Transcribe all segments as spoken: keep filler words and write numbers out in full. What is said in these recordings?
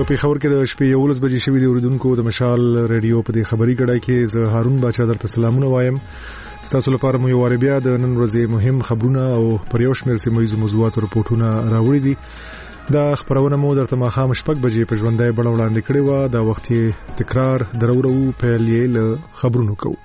پیښور کې د شپې یولس بجې شوې د اوریدونکو د مشال ریډیو په دې خبري ګډای کې زه هارون باچا درته سلامونه وایم. ستاسو لپاره مو یو واره بیا د نن ورځې مهم خبرونه او پر یو شمېر سیمه ییزو موضوعاتو رپورټونه راوړي دي. دا خبرونه مو درته ماښام شپږ بجې په ژوندۍ بڼه وړاندې کړې وه. دا وخت یې تکرار درو ورو پیل یې له خبرونو کوو.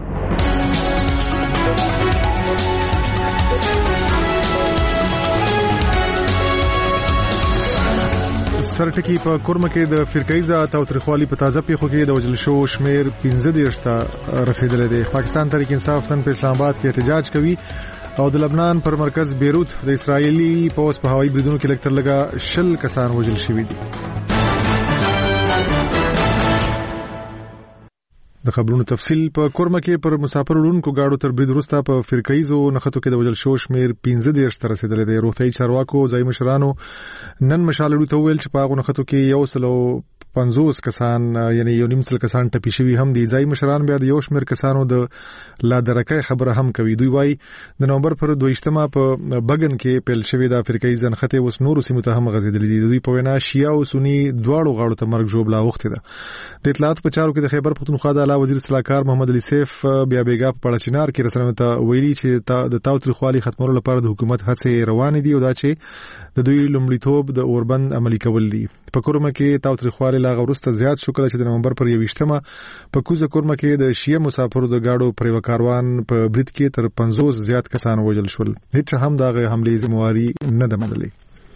سرټکی په کورمه کې د فرقایزه تاوتریخوالي په تازه پیښو کې د وجل شو شمیر پنځه دېرش ته رسیدلی دی. پاکستان تحریک انصاف نن په اسلام آباد کې احتجاج کوي او د لبنان پر مرکز بیروت د اسرایلی پوځ په هوایي بریدونو کې لږ تر لږه شل کسان وژل شوي دي. د خبرونو تفصیل په کورمه کې پر مسافر وړونکو گاډو تر برید وروسته په فرقایزو نښتو کې د وژل شو شمیر پنځه دېرش ته رسیدلی دی. روغتیايي چارواکو ځایي مشرانو نن مشال ته وویل چې په هغو نښتو کې یو سل او پنځوس کسان یعنی یو نیم سل کسان ټپي شوي هم دي. ځایي مشران بیا د یو شمیر کسانو د لادرکۍ خبره هم کوي. دوی وایي د نومبر پر دویشتمه په بګن کې پیل شوې د فرقایي نښتې اوس نورو سیمو ته هم غځېدلې دي. دوی په وینا شیعه او سني دواړو غاړو ته مرګ ژوبله اوښتې ده. د اطلاعاتو په چارو کې د خیبر پختونخوا د اعلی وزیر صلاحکار محمد علي سیف بیا بیګا په پړچینار کې رسنیو ته ویلي چې د تاوتریخوالي ختمولو لپاره د حکومت هڅې روانې دي او دا چې د دوی لومړیتوب د اوربند عملي کول دي. په کورمه کې تاوتریخوالي لا غوړسته زیات شو کله چې د نومبر پر یویشتمه په کوزه کورمه کې د شیعه مسافرو د گاډو پر یو کاروان په برید کې تر پنځوس زیات کسان وژل شول. هیڅ هم دغه حملې ذمہواری نه ده منلې.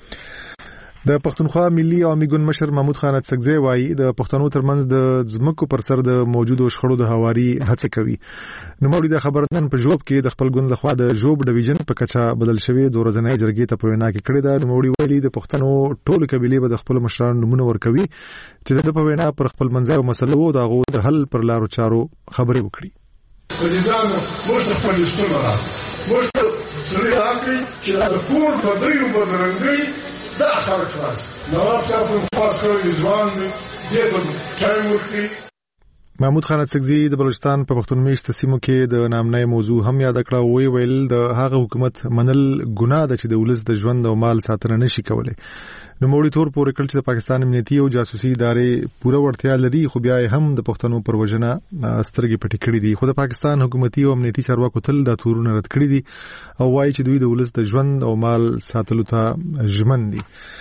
د پښتونخوا ملي عوامي ګوند مشر محمود خان اڅکزی وایي د پښتنو ترمنځ د ځمکو پر سر د موجودو شخړو د هواري هڅه کوي. نو موږ د خبر نن په جوب کې د خپل ګوند لخوا د جوب ډیویژن په کچا بدل شوی د ورځنۍ جرګې ته په وینا کې کړی دا. نو موږ ویلي د پښتنو ټول قبيله به د خپل مشرانو نمونه ورکوي چې د په وینا پر خپل منځي او مسله وو دا غو د حل پر لارو چارو خبرې وکړي. پرېځانو موږ خپل شتونه را موږ سره راکړي چې دا کور په دریو بدرنګي دا خلک خلاص نواب صاحب په خاص کړی ځوان دې ته چای ورکړي. محمود خان اڅکزی د بلوچستان په پښتون میشت سیمو کې د نامنۍ موضوع هم یاد کړه. وی ویل د هغه حکومت منل ګناه ده چې د ولس د ژوند او مال ساتنه نشي کولای. نو موړي تور پورې کړ چې د پاکستان امنیتي او جاسوسي ادارې پوره وړتیا لري خو بیا هم د پښتنو پر وژنه سترګې پټې کړې دي. خو د پاکستان حکومتي او امنیتي چارواکو تل دا تورونه رد کړی دي او وایي چې دوی د ولس د ژوند او مال ساتلو ته ژمن دي.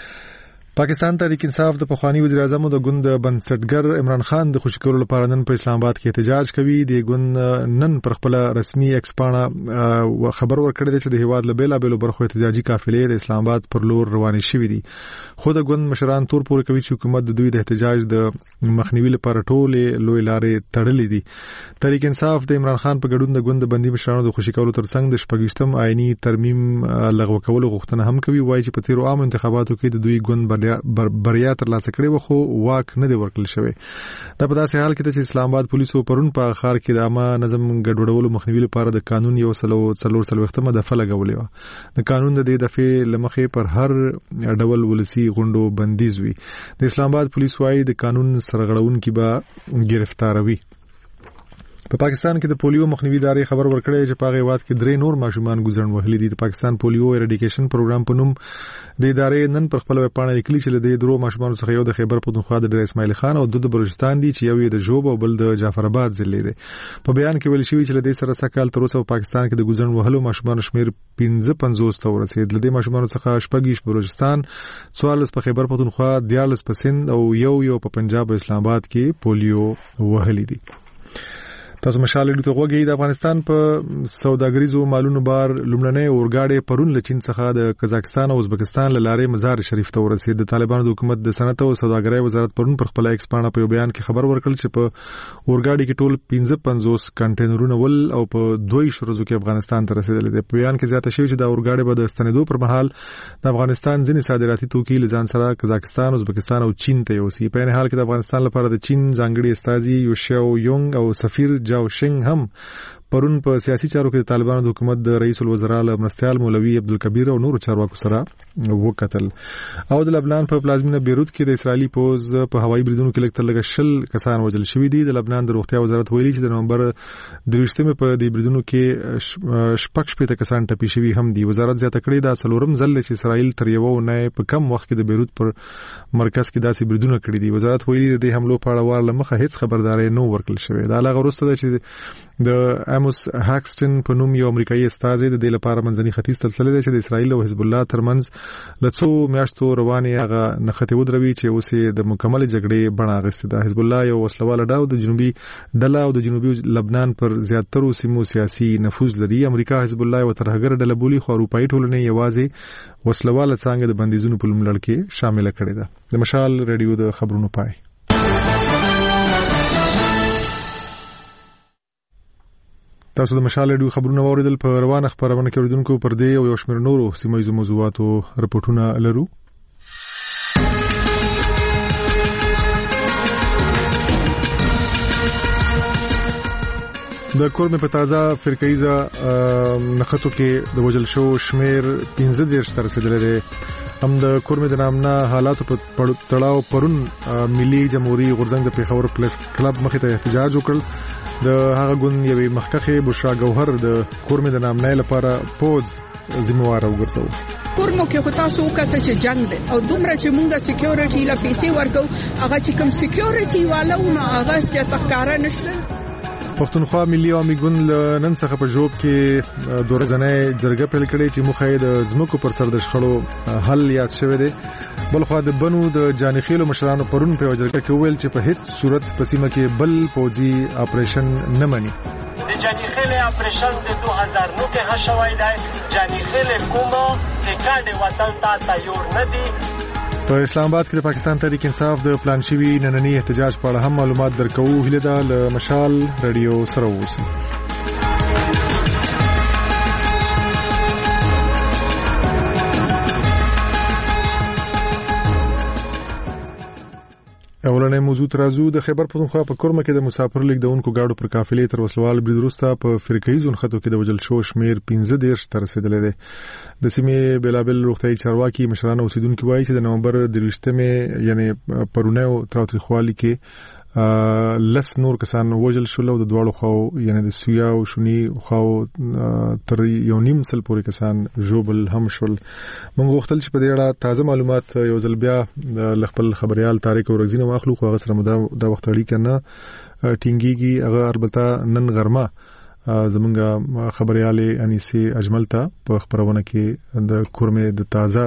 پاکستان تحریک انصاف د پخوانی وزیر اعظم د ګوند بنسټګر عمران خان د خوشی کولو لپاره نن په اسلام آباد کې احتجاج کوي. د ګوند نن پر خپل رسمي ایکس پاڼه خبر ورکړی دی چې د هیواد له بیلا بیلو برخو احتجاجي قافلې د اسلام آباد پر لور روانې شوې دي. خو د ګوند مشران تور پورې کوي چې حکومت د دوی د احتجاج د مخنیوي لپاره ټولې لوی لارې تړلې دي. تحریک انصاف د عمران خان په ګډون د ګوند د بندي مشرانو د خوشی کولو ترڅنګ د شپږشتم آئینی ترمیم لغوه کولو غوښتنه هم کوي. وایي چې په تیرو عام انتخاباتو کې د دوی ګوند بریا ترلاسه کړې و خو واک نه دی ورکړل شوی. دا په داسې حال کې چې اسلام آباد پولیسو پرون په ښار کې د عامه نظم ګډوډولو مخنیوي لپاره د قانون یو سل او څلور څلوېښتمه دفعه لګولې وه. د قانون د دې دفعې له مخې پر هر ډول ولسي غونډو بندیز وي. د اسلام آباد پولیس وايي د قانون سرغړونکي به گرفتاروي. په پاکستان کې د پولیو مخنیوي ادارې خبر ورکړی چې په هغه هیواد کې درې نور ماشومان ګوزن وهلي دي. د پاکستان پولیو ایریډیکیشن پروګرام په نوم د ادارې نن پر خپل ویب پاڼه لیکلي چې له دې درو ماشومانو څخه یو د خیبر پختونخوا د ډیر اسماعیل خان او د بلوچستان دي چې یو یې د جوب او بل د جعفر آباد ضلع دی. په بیان کې ویل شوی چې له دې سره سکهال تر اوسه په پاکستان کې د ګوزن وهلو ماشومانو شمیر پنځه پنځوس ته ورسېد. له دې ماشومانو څخه شپږ بلوچستان، څوارلس په خیبر پختونخوا، دیارلس په سند او یو یو په پنجاب او اسلام آباد کې پولیو وهلي دي. تاسو مشال ته وګورئ. د افغانستان په سوداګریزو مالونو بار لومړنۍ اورګاډي پرون له چین څخه د قزاقستان او ازبکستان له لارې مزار شریف ته ورسېد. د طالبانو د حکومت د صنعت او سوداګرۍ وزارت پرون پر خپل ایکس پاڼه په یو بیان کې خبر ورکړل چې په اورګاډي کې ټول پنځه پنځوس کنټینرونه ول او په دوه شروزو کې افغانستان ته رسیدل دي. په بیان کې زیاته شوی چې د اورګاډي به د ستنېدو پر مهال د افغانستان ځینې صادراتي توکي له ځان سره قزاقستان، ازبکستان او چین ته یوسي. په این حال کې د افغانستان لپاره د چین ځانګړي استازي یوشیو یونګ او سفیر جاو شنګ هم پرون په سیاسي چارو کې د طالبانو د حکومت د رئیس الوزرا مرستیال مولوي عبدالکبیر او نور چارواکو سره وکتل. او د لبنان په پلازمینه بیروت کې د اسرایلی پوز په هوایي بریدونو کې لږ تر لږه شل کسان وژل شوي دي. د لبنان د روغتیا وزارت ویلي چې د نومبر درویشتمې په دې بریدونو کې شپږ شپېته کسان ټپي شوي هم دي. وزارت زیاته کړې دا څلورم ځل چې اسرایل تر یو اونۍ په کم وخت کې د بیروت پر مرکز کې داسې بریدونه کړي دي. وزارت ویلي د دې حملو په اړه ورله مخه هیڅ خبرداري نه ورکړل شوې. دا لا غوښته ده چې د اموس هاکسټن په نوم یو امریکایي استاد د دې لپاره منځني ختیځ ته تللی دی چې د اسرایل او حزب الله ترمنځ له څو میاشتو روانې هغه نښتې ودروي چې اوس یې د مکمل جګړې بڼه اخیستې ده. حزب الله یو وسلواله ډله د جنوبي ډله او د جنوبي لبنان پر زیاترو سیمو سیاسي نفوذ لري. امریکا حزب الله یو ترهګر ډله بولي خو اروپایي ټولنې یوازې وسلواله څانګه د بندیزونو په لومړ کې شامل کړې ده. د مشال رادیو د خبرونو پای. تاسو د مشال رادیو خبرونه واوریدل. په روانه خبرونه کې اوریدونکو پر دې او یو شمېر نورو سیمایي موضوعاتو رپورټونه لرو. د کورمه په تازه فرقایزه نخښتو کې د وجل شو شمیر پنځه دېرش تر رسیدلی دی. هم د کورمه د نامنا حالاتو په تړاو پرون ملي جمهوریت غورځنګ د پیښور پلیس کلب مخې ته احتجاج وکړ. د هغه ګوند یوې مخکښې بشرا ګوهر د کورمه د نامنۍ لپاره پوز ذمہوار وګرځاو. کورمو کې خو تاسو وکړه چې جنگ دی او دومره چې مونږه سکیورټي لا پیسې ورکو هغه چې کوم سکیورټي والو نه هغه چې تخکارا نشته. پښتونخوا ملي عوامي ګوند نن څخه په جوب کې دوه ورځې جرګه پیل کړې چې مخه د زمکو پر سر د شخړو حل یاد شوی دی. بلخو د بنو د جانخیلو مشرانو پرون په جرګه کې ویل چې په هیڅ صورت په سیمه کې بل پوځي اپریشن نه مني. د جانخیل اپریشن د دوه هزار نو کې هشوي دی. جانخیل کومه د کاډ وطن ته تیار نه دي. په اسلام آباد کې د پاکستان تحریک انصاف د پلان شوی نننی احتجاج په اړه هم معلومات درکو. هیله ده له مشال رادیو سره اوسئ. اولنې موضوع ترازو د خیبر پښتونخوا په کورمه کې د مسافر لیږدونکو گاډو پر قافلې تر وسلوال برید وروسته په فرقایي نښتو کې د وژل شو شمیر پنځه دېرش ته رسیدلی دی. د سیمې بېلابېل روغتیایي چارواکي مشران اوسیدونکي وایي چې د نومبر درویشتمې یعنې پرونی تاوتریخوالي کې لس نور کسان وژل شول او د دواړو خواو یعنې د سویا او شوني خواو تر یو نیم سل پورې کسان ژوبل هم شول. موږ غوښتل چې په دې اړه تازه معلومات یو ځل بیا له خپل خبريال طارق ورغزي نه واخلو خو هغه سره مو دا وخت اړیکه نه ټینګېږي. هغه البته نن غرمه زمونږ خبريالې انیسي اجمل ته په خبرونه کې د کورمه د تازه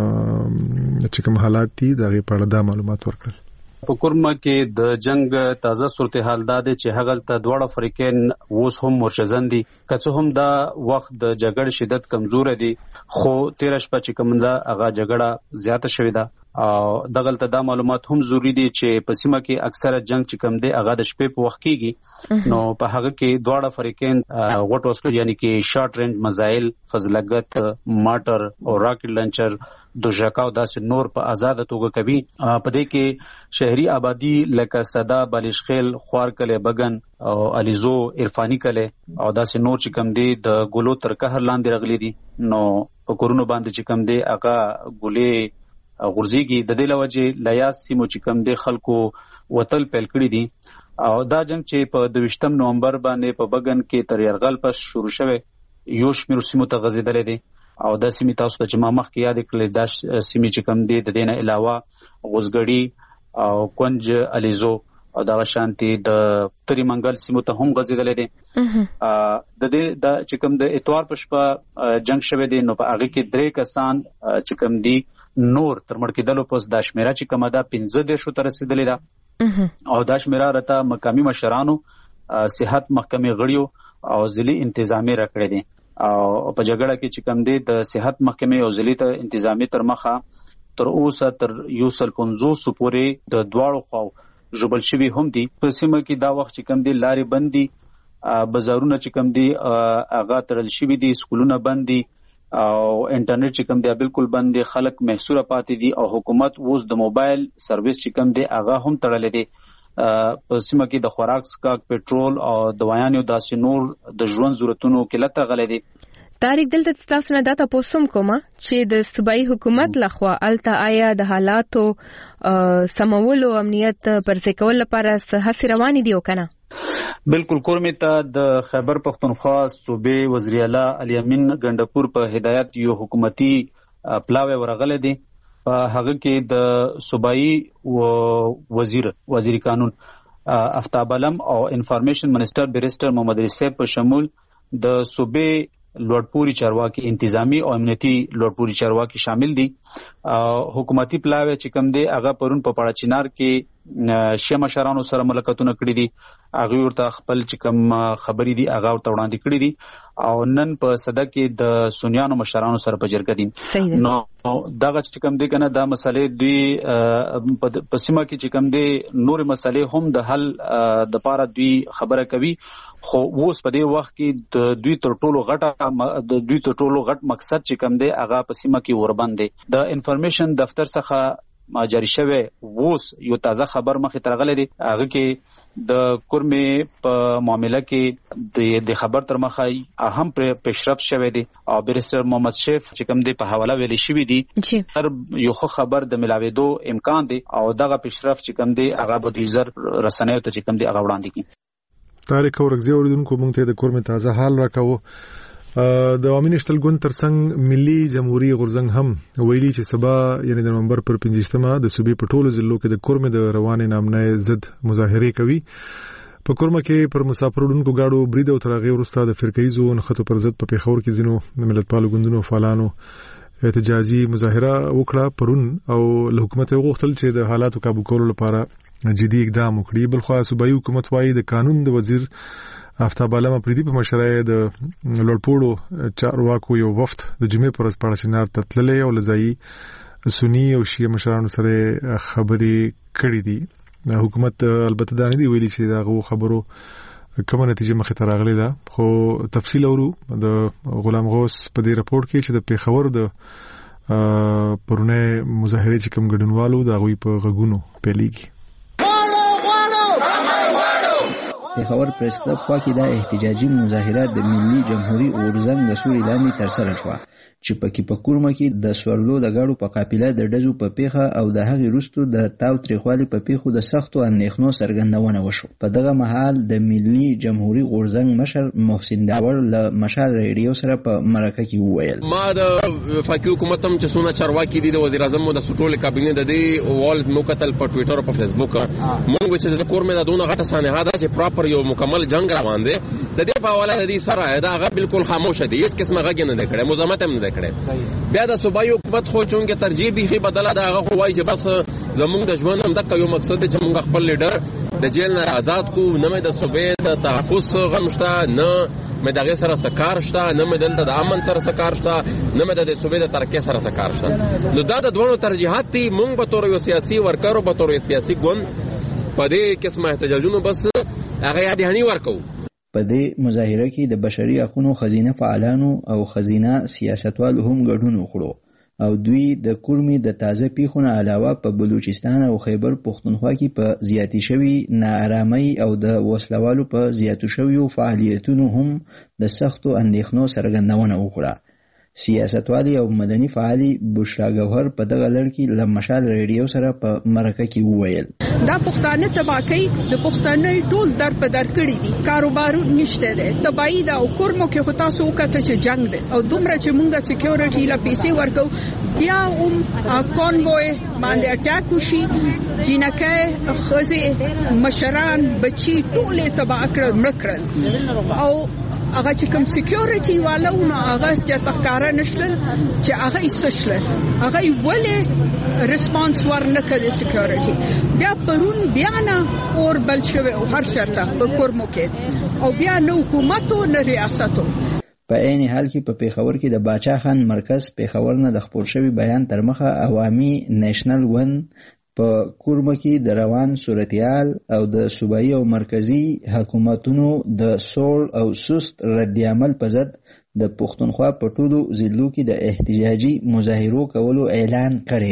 چې کوم حالات دي دغه په اړه دا معلومات ورکړل. په کورمه کې د جنگ تازه صورتحال دا ده چې هغه ته دواړه فریقین اوس هم مرشزن دي. که څه هم دا وخت د جګړې شدت کمزور دي خو تیر شپه چې کوم دا هغه جګړه زیاته شوې ده او دغلته دا معلومات هم ضروری دي چې په سیمه کې اکثره جنگ چې کوم دی هغه د شپې په وخت کېږي. نو په هغه کې دواړه فریقین غټ وسلو یعنی کې شارټ رینج میزایل فضلګت ماټر او راکټ لانچر دوشکاو داسې نور په آزاد توګه کوي. په دې کې شهري آبادی لکه صدا بالشخیل خوارکله بغن او الیزو عرفانی کله او داسې نور چې کوم دی د ګلو تر قهر لاندې راغلي دي. نو په کورونو باندې چې کوم دی هغه ګولې غورځيږي. د دې لوجه لیاس سیمو چې کوم دی خلکو وتل پیل کړی دي او دا جنگ چې په دویشتم نومبر باندې په بغن کې تر يرغل پس شروع شوه یو شمیر سیمو ته غځیدل دي او د سیمې تاسو ته چې ما مخکې یاد کړل د سیمې چې کوم دی د دینه علاوه غوزګړی او کونج الیزو او دا شانتي د تری منګل سیمو ته هم غځیدل دي. د دې د چې کوم د اتوار په شپه جنگ شوه دي نو په هغه کې درې کسان چې کوم دي نور تر مړ کېدلو پس د شمیره چې کومه ده پنځه دېرشو ته رسیدلې ده او دا شمیره راته مقامي مشرانو صحت محکمې غړیو او ځلي انتظامی راکړي دي او په جګړه کې چې کوم دی د صحت محکمې او ځلي ته انتظامی تر مخه تر اوسه تر یو سل پنځوس پورې د دواړو خواو ژوبل شوي هم دي. په سیمه کې دا وخت چې کوم دی لارې بند دي بازارونه چې کوم دی هغه تړل شوي دي سکولونه بند دي او انټرنیټ چې کوم دی بالکل بند دي. خلک محصوره پاتې دي او حکومت اوس د موبایل سرویس چې کوم دی هغه هم تړلې دي. په سیمه کې د خوراک څښاک پېټرول او دوايانو داسې نور د ژوند ضرورتونو قلت غلې دي. تاریخ دلته تاسو نه دا تاسو کوم چې د صوبایي حکومت لخوا الته آیا د حالاتو سمولو امنیت پرځ کول لپاره هڅې روانې دي او کنه؟ بالکل کورمې ته د خیبر پختونخوا صوبې وزیر اعلی علي امین ګندپور په هدایت یو حکومتي پلاوی ورغله دي. په هغه کې د صوبایي وزیر وزیر قانون افتاب علم او انفارمیشن منسٹر بیرسټر محمد رسیب په شمول د صوبې لوړپوري چارواکي انتظامی او امنیتي لوړپوري چارواکي شامل دي. حکومتي پلاوی چې کوم دی هغه پرون په پاړه چینار کې شیمه شرانو سره ملکتونه کړی دي. هغه ورته خپل چې کوم خبرې دي هغه ورته وړاندې کړی دي او نن په صدا کې د سنیانو مشرانو سره په جرګه دي. نو دغه چې کوم دی کنه دا مسلې دوی په سیمه کې چې کوم دی نور مسلې هم د حل د پاره دوی خبره کوي. خو اوس په دې وخت کې د دوی تر ټولو غټه د دوی تر ټولو غټ مقصد چې کوم دی هغه په سیمه کې وربند دی. د انفارمیشن دفتر څخه جاری شوی اوس یو تازه خبر مخې ته راغلی دی. هغه کې د کورمې په معاملې کې د خبر تر مخه اهم پیشرفت شوی دی او بیرسټر محمد شیف چې کوم دی په حواله ویلي شوی دی هر یو خبر د ملاویدو امکان دی او دغه پیشرفت چې کوم دی هغه به د زر رسنیو ته چې کوم دی هغه وړاندې کړي. تاریخ اورګزی اوریدونکو مونږ ته د کورمې تازه حال راکاو. د عوامي نشتل ګوند ترڅنګ ملي جمهوریت غورځنګ هم ویلي چې سبا یعنی د نومبر پر پنځمه د صوبې په ټولو ضلعو کې د کورمې د روانې نامنې ضد مظاهره کوي. په کورمه کې پر مسافرونکو گاډو برید او ترغه ورسته د فرقېزو نخښتو پر ضد په پیښور کې ځینو ملتپالو ګوندونو فعالانو احتجاجي مظاهره وکړه پرون او له حکومت غوښتل چې د حالاتو قابو کولو لپاره جدي اقدام وکړي. بلخو صوبایي حکومت وايي د قانون د وزیر افتاب علم پریدي په مشرۍ د لوړپوړو چارواکو یو وفد د جمعې پر ورځ پاړسینار ته تللی او لزایي سنی او شیعه مشرانو سره خبرې کړې دي. حکومت البته دا نه دی ویلي چې دا خبرو کومه نتیجه مخې ته راغلې ده. خو تفصیل اورو د غلام غوث په دې راپورټ کې چې د پیښور د پرونه مظاهره چې کوم ګډونوالو د غوي په غږونو پیلېږي. پیښور پریس کلب خوا کې دا احتجاجي مظاهره د ملي جمهوریت غورځنګ د سوري لاندې ترسره شوه چې پکې په کورمه کې د سورلو د غاړو په قافله د ډزو په پیښه او د هغې وروسته د تاو تریخوالي په پیښو د سختو اندېښنو څرګندونه وشو. په دغه مهال د ملي جمهوریت غورځنګ مشر محسن داور له مشال ریډیو سره په مرکه کې وویل ما د وفاقي حکومت هم چې څونه چارواکي دي د وزیر اعظم د ټول کابینې د دې وال مو کتل په ټوئیټر او په فیسبوک مونږ چې د کورمه د دونه غټه سانحه ده چې پراپر یو مکمل جنگ روان دی د دې په حواله د دې سره دا هغه بالکل خاموش دي هیڅ قسمه غږ نه کړي مزاحمت هم نه کړي. بیا د صوبایي حکومت خو چونګه ترجیح به بدله دا هغه خو وایي چې بس زموږ د ژوند هم دغه یو مقصد چې موږ خپل لیډر د جیل نه آزاد کو نه مې د صوبې د تحفظ غمشته نه مې دغه سره سکار شته نه مې دلته د امن سره سکار شته نه مې د صوبې د ترقې سره سکار شته. نو دا د دوه ترجیحات دي. موږ به تور یو سیاسي ورکر او به تور یو سیاسي ګوند په دې قسمه احتجاجونو بس هغه یادهني ورکو. په دې مظاهره کې د بشري حقوقو خزینه فعالانو او خزینه سیاستوالو هم ګډون وکړو او دوی د کورمې د تازه پیښونو علاوه په بلوچستان او خیبر پختونخوا کې په زیاتی شوی ناارامۍ او د وسلوالو په زیاتو شویو فعالیتونو هم د سختو اندېښنو څرګندونه وکړه. سیاستوالي او مدني فعالي بشرا گوهر په دغه لړ کې له مشال ریډیو سره په مرکه کې وویل دا پښتانه تباکی د پښتنې ټول در په در کړی دي کاروبار نشته ده تباہی دا او کورمو کې هوتا سو کته چې جنگ ده او دومره چې مونږه سکیورټي لا پیسې ورکو بیا هم کونوای باندې اٹیک وشي جنکه خزه مشران بچي ټول تباہ کړل مړکړل او هغه چې کوم سکیورټي والو نو هغه چې تخکارا نشل چې هغه ایستشل هغه ولې ریسپانس ورنکړي سکیورټي بیا پرون بیا نه اور بل شوی او هر شرطه په کورمو کې او بیا نو حکومت او ریاستو. په عین حال کې په پیښور کې د باچا خان مرکز پیښور نه د خپور شوی بیان تر مخه عوامي نېشنل ون په کورمه کې د روان صورتحال او د صوبایي او مرکزی حکومتونو د سول او سست ردعمل په ضد د پښتونخوا په ټولو ضلعو کې د احتجاجي مظاهرو کولو اعلان کړی دی.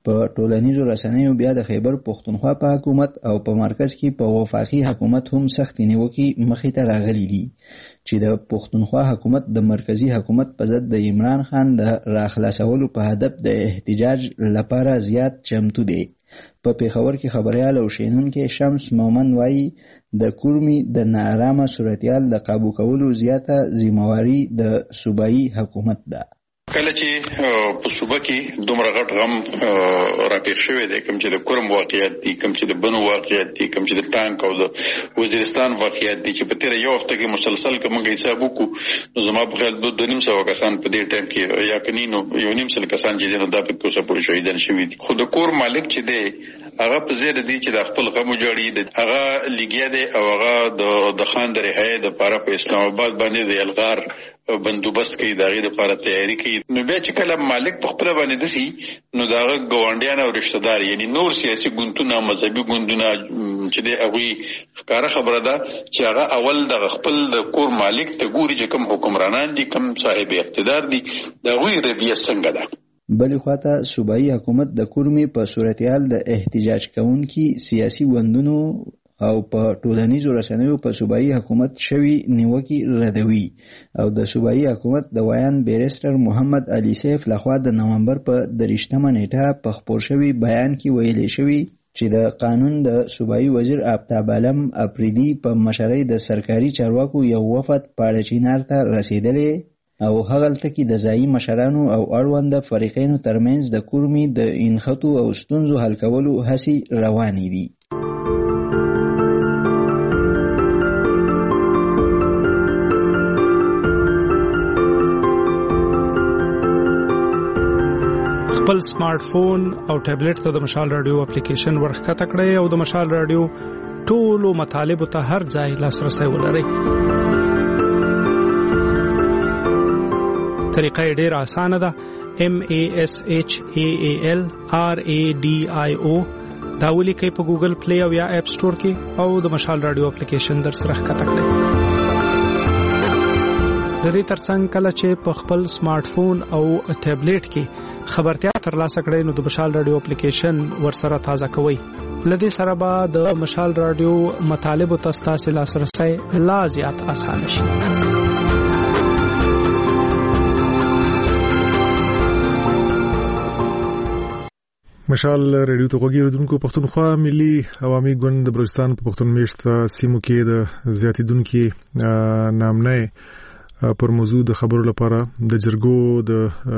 په ټولنیزو رسنیو بیا د خیبر پښتونخوا په حکومت او په مرکز کې په وفاقي حکومت هم سخت نیوکې مخې ته راغلي دي چې د پښتونخوا حکومت د مرکزی حکومت په ضد د عمران خان د راخلاصولو په هدف د احتجاج لپاره زیات چمتو دی. په پیښور کې خبريال او شینونکو شمس مومن وایي د کورمي د ناارامه صورتحال د قابو کولو زیاته ذمہواری د صوبایي حکومت ده. کله چې په صوبه کې دومره غټ غم راپېښ شوی دی، کوم چې د کورم واقعیت دي، کوم چې د بنو واقعیت دي، کوم چې د ټانک او د وزیرستان واقعیت دي چې په تیر یو هفته کې مسلسل کومه حساب وکړو نو زما په خیال دوه دوه نیم سوه کسان په دې ټایم کې یا کنينو یو نیم سل کسان چې دي نو دا په کوڅه پورې شهیدان شوي دي. خو د کور مالک چې دی هغه په زیاده دي چې د خپل غم جوړي هغه لګیا دی او هغه د خان د رهایی د لپاره په اسلام آباد باندې د الغار بندوبست کوي، دغه لپاره تیاری کوي. نو بیا چې کله مالک په خپل باندې دسي نو دغه ګوانډیان او رشتہ دار یعنی نور سیاسي ګوندونه مذهبي ګوندونه چې د هغه ښکارا خبره ده چې هغه اول د خپل د کور مالک ته ګوري چې کوم حکمرانان دي، کوم صاحب اقتدار دي، دغه رویه څنګه ده. بلې خواته صوبایي حکومت د کورمي په صورتحال د احتجاج کوونکي سیاسي وندونو او په ټولنیزو رسنیو په صوبایي حکومت شوی نیوکې ردوي او د صوبایي حکومت د ویان بیرستر محمد علي سیف لخوا د نومبر په دریشتمه نیټه په خپور شوی بیان کې ویلي شوی چې د قانون د صوبایي وزیر آفتاب عالم اپریدي په مشرۍ د سرکاري چارواکو یو وفد پاړه چینار ته رسیدلې او هغلته کې د ځایي مشرانو او اړوند فریقینو ترمنځ د کورمي د انخطو او ستونزو حل کولو هڅې روانې دي. خپل سمارټ فون او ټابلیټ ته د مشال رادیو اپلیکیشن ورخکته کړئ او د مشال رادیو ټولو مطالبو ته هر ځای لاسرسی ولرئ. طریقه ډیره اسانه ده. M A S H A A L R A D I O دا ولیکئ په ګوګل پلی او یا اپ سٹور کې او د مشال رادیو اپلیکیشن در سره ښکته کړئ. د دې ترڅنګ کله چې په خپل سمارټ فون او ټابلیټ کې خبرتیا ترلاسه کړئ نو د مشال رادیو اپلیکیشن ورسره تازه کوئ. لدې سره به د مشال رادیو مطالبو ته ستاسو لاسرسی لا زیات اسانه شي. مشال ریډیو ته غوږی ردونکو پښتونخوا ملي عوامي ګوند د بلوچستان په پښتون میشت سیمو کې د زیاتیدونکو نامنه پر موضوع د خبرو لپاره د جرګو د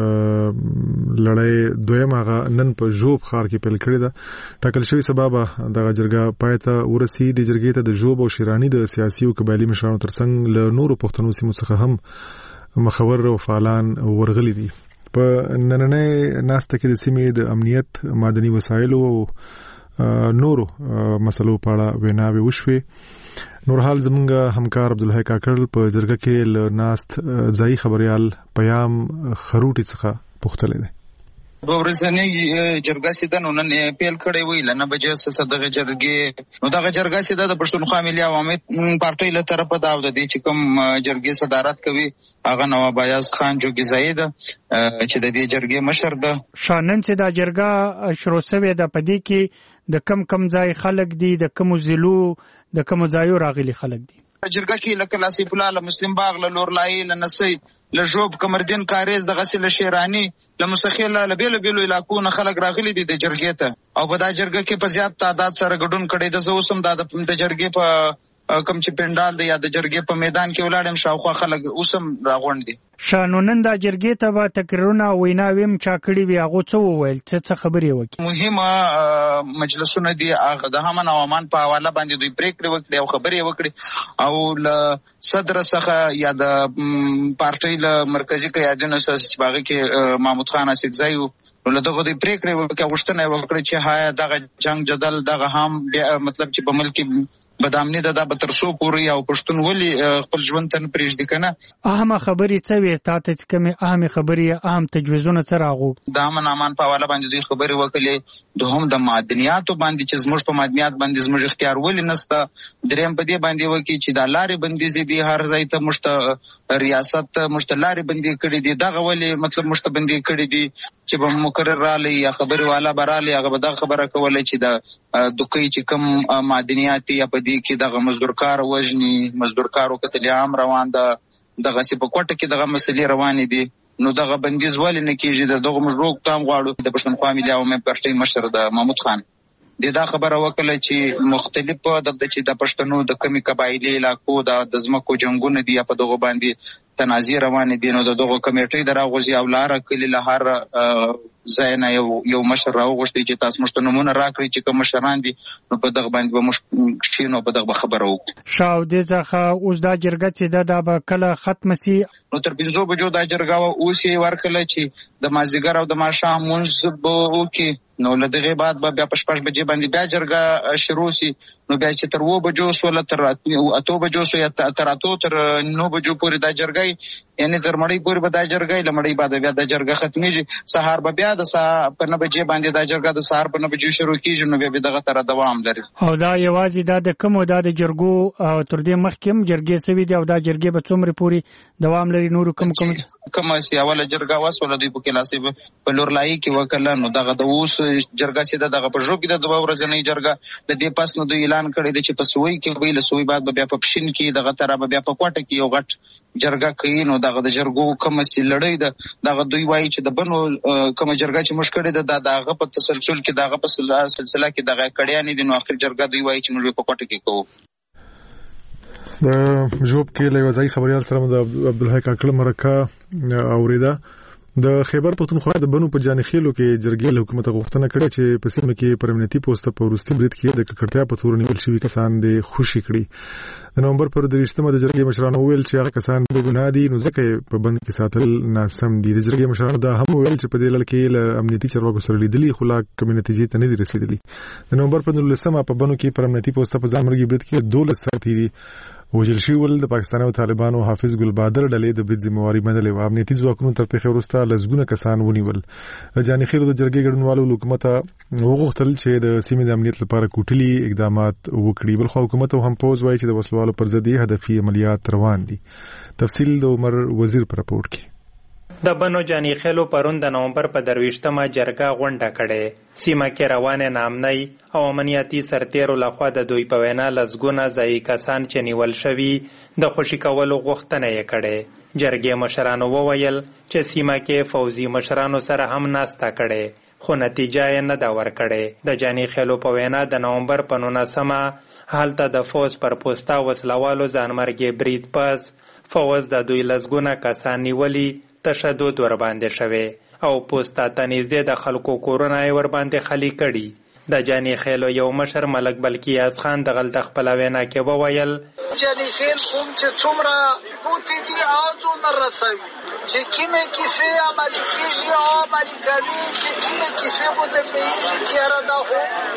لړۍ دویم هغه نن په جوب خار کې پیل کړی ده. ټاکل شوی سبب د جرګه پایته ورسي د جرګې ته د جوب او شیرانی د سیاسي او قبایلی مشرانو ترڅنګ له نورو پښتنو سیمو څخه هم مخور او فعالان ورغلي دي. په نننۍ ناسته کې د سیمې د امنیت، مدني وسایلو او نورو مسلو په اړه ویناوې وشوې. نورحال زمونږ همکار عبدالحی کاکړ په جرګه کې له ناست ځایي خبريال پیام خروټي څخه پوښتلی دی. دوه ورځې جرګه سیده نو نن پیل کړی وی لنه بجې څه دغه جرګې نو دغه جرګه سیده د پښتونخوا ملي عوامي پارټۍ له طرفه دا د دې چې کوم جرګې صدارت کوي هغه نواب ایاز خان جوګي زاید چې د دې جرګې مشر ده. شانن چې دا جرګه شروع شوې ده په دې کې د کم کم ځای خلک دي، د کوم ضلعو د کوم ځایو راغلي خلک دي. جرګه کې لکه لاسیف الله له مسلم باغ له لورلای له نسی له جوب کمردین کاریز د غسل شیرانی له مسخیل له بیل بیل علاقو نه خلک راغلي دي د جرګې ته او په دا جرګه کې په زیات تعداد سره ګډون کړي د زوسم د جرګې په کم چې پندال دی یا د جرګې په میدان کې ولاړم شاوخوا خلک اوسم راغونډ دي. شانونن دا جرګې ته به تقریرونه ویناویم چا کړي وي هغه څه وویل څه خبرې وکړي. مهمه مجلسونه دي هغه د همن عوامان په حواله باندې دوی پریکړې وکړي او خبرې وکړي او له صدر څخه یا د پارټۍ له مرکزی قیادینو سره چې باغ کې محمود خان اسکزای نو له دغه د پریکړې وکړه غوښتنه وکړه چې هایا دغه جنگ جدل دغه هم مطلب چې په ملک بدامنی د د بترسو پوری او پښتون ولی خپل ژوند ته پرېږدي کنه. اهم خبرې څه وي تاسو چې کومه اهم خبرې اهم تجویزونه څه راغو د امن امان په حواله باندې دوی خبرې وکړي. دوهم د معدنیاتو باندې چې زموږ په معدنیات باندې زموږ اختیار ولې نشته. دریم په دې باندې وکړي چې د لارې بندیزي دي هر ځای ته مشت ریاست مشتلاري بندي کړي دي دغه ولې مطلب مشت بندي کړي دي چې به مقرر رالی یا خبري والا برالی هغه به دا خبره کوله چې د دوکې چې کوم معدنیات یا په دې کې دغه مزدورکار وژني مزدورکارو قتل عام روان ده دغه سی په کوټه کې دغه مسلې روانې دي نو دغه بندیز ولې نه کیږي د دغه مشروع تام غواړو د پښتونخوا ملي عوامي پارټي مشر د محمود خان د دا خبره وکړه چې مختلف د چې د پښتنو د کمی قبایلی علاقو د زمکو جنگونه دي په دغه باندې تنازع روانې دي نو د دغه کمیټې دراغوزي او لار کلی له هر زاینه یو یو مشر راوغوښتي چې تاسو مشتنمونه راکړي چې کوم مشران دي نو په دغه باندې به مشکینو په دغه خبره وکړو. شاو دې ځخه اوس دا جرګه چې دا به کله ختم سي نو تر پنځو بجو دا جرګه اوس یې ورکړه چې د مازیګر او د ماښام مونږ به وکړي نو له دغه بعد به بیا په شپږ بجې باندې بیا جرګه شروع سي نو بیا چې تر و بجو سول تر اتو بجو سو یا تر اتو تر نو بجو پورې دا جرګه یعنی تر مړی پورې به دا جرګه لمړی بعد بیا دا جرګه ختميږي سهار به بیا د سهار په نه بجې باندې دا جرګه د سهار په نه بجې شروع کیږي نو بیا دغه تر دوام لري. او دا یوازې دا د کوم دا د جرګو او تر دې مخکې جرګې سوي دي او دا جرګې به څومره پورې دوام لري نور کوم کوم کوم سی اوله جرګه وسول دی په کلاسې په لورلای کې وکړه نو دغه د اوس جرګه سي دغه په ژوند کې د دوه ورځې جرګه د دې پاس نو د اعلان کړی دی چې په سوي کې به له سوي بعد بیا په پښین کې دغه تر بیا په کوټه کې یو غټ جرګه کوي نو دغه د جرګو کوم سي لړۍ ده دغه دوی وایي چې د بنو کوم جرګه چې مشکړه ده دغه په تسلسل کې دغه په سلسله کې دغه کړیانې دي نو اخر جرګه دوی وایي چې موږ په کوټه کې کوو. د جوب کې له وځي خبريال سره د عبدالحق اکل مرکه اوریدا د خیبر پختونخوا د بنو په جانخیلو کې جرګې له حکومت غوښتنه کړې چې په سیمه کې پرمنټي پوسټ په ورستي برید کې د ککړتیا په تور نیول شوی کسان د خوشي کړي. د نومبر پر درېشتمه د جرګې مشرانو ویل چې هغه کسان په ګناه دي نو ځکه په بند کې ساتل ناسم دي. د جرګې مشرانو دا هم ویل چې په دې لړ کې له امنیتي چارواکو سره لیدلي خو لا کومې نتیجې ته نه دي رسیدلي. د نومبر په نولسمه په بنو کې پرمنټي پوسټ په ځان مرګي برید کې دولس ساتي وجل شوی د پاکستان او طالبانو حافظ ګل بادر ډلې د برید ذمہواری منلې و. امنیتي ځواکونو تر پیښې وروسته لسګونه کسان ونیول. جاني خیرو د جرګې ګډونوالو حکومت وغوښتل چې د سیمې د امنیت لپاره کوټلي اقدامات وکړي. بل خو حکومت هم پوز وایي چې د وسلوالو پر ضد هدفي عملیات روان دي. تفصیل د عمر وزیر پر راپور کې. د بنو جانی خیلو پرون د نومبر په درویشتمه جرګه غونډه کړې. سیمه کې روانه نامنۍ او امنیتي سرتیرو لخوا د دوی په وینا لسګونه ځایي کسان چې نیول شوي د خوشي کولو غوښتنه یې کړې. جرګې مشرانو وویل چې سیمه کې فوزي مشرانو سره هم ناسته کړې خو نتیجه یې نه دا ورکړې. د جانی خیلو په وینا د نومبر په نولسمه هلته د فوز پر پوسټا وسلوالو ځانمرګي برید پس فوز د دوی لسګونه کسان نیولي تشدد ور باندې شوه او پوسټا ته نږدې د خلکو کورونه ور باندې خالی کړي. د جانی خیلو یو مشر ملک بلکیاز خان د غلط خپل وینا کې وویل جانی خیل کوم چې څومره بوتي دي اوازو نه رسوي چې کیمه کیسه عملي کیږي او عملي کوي چې کیمه کیسه مو ته پیږي چې را دا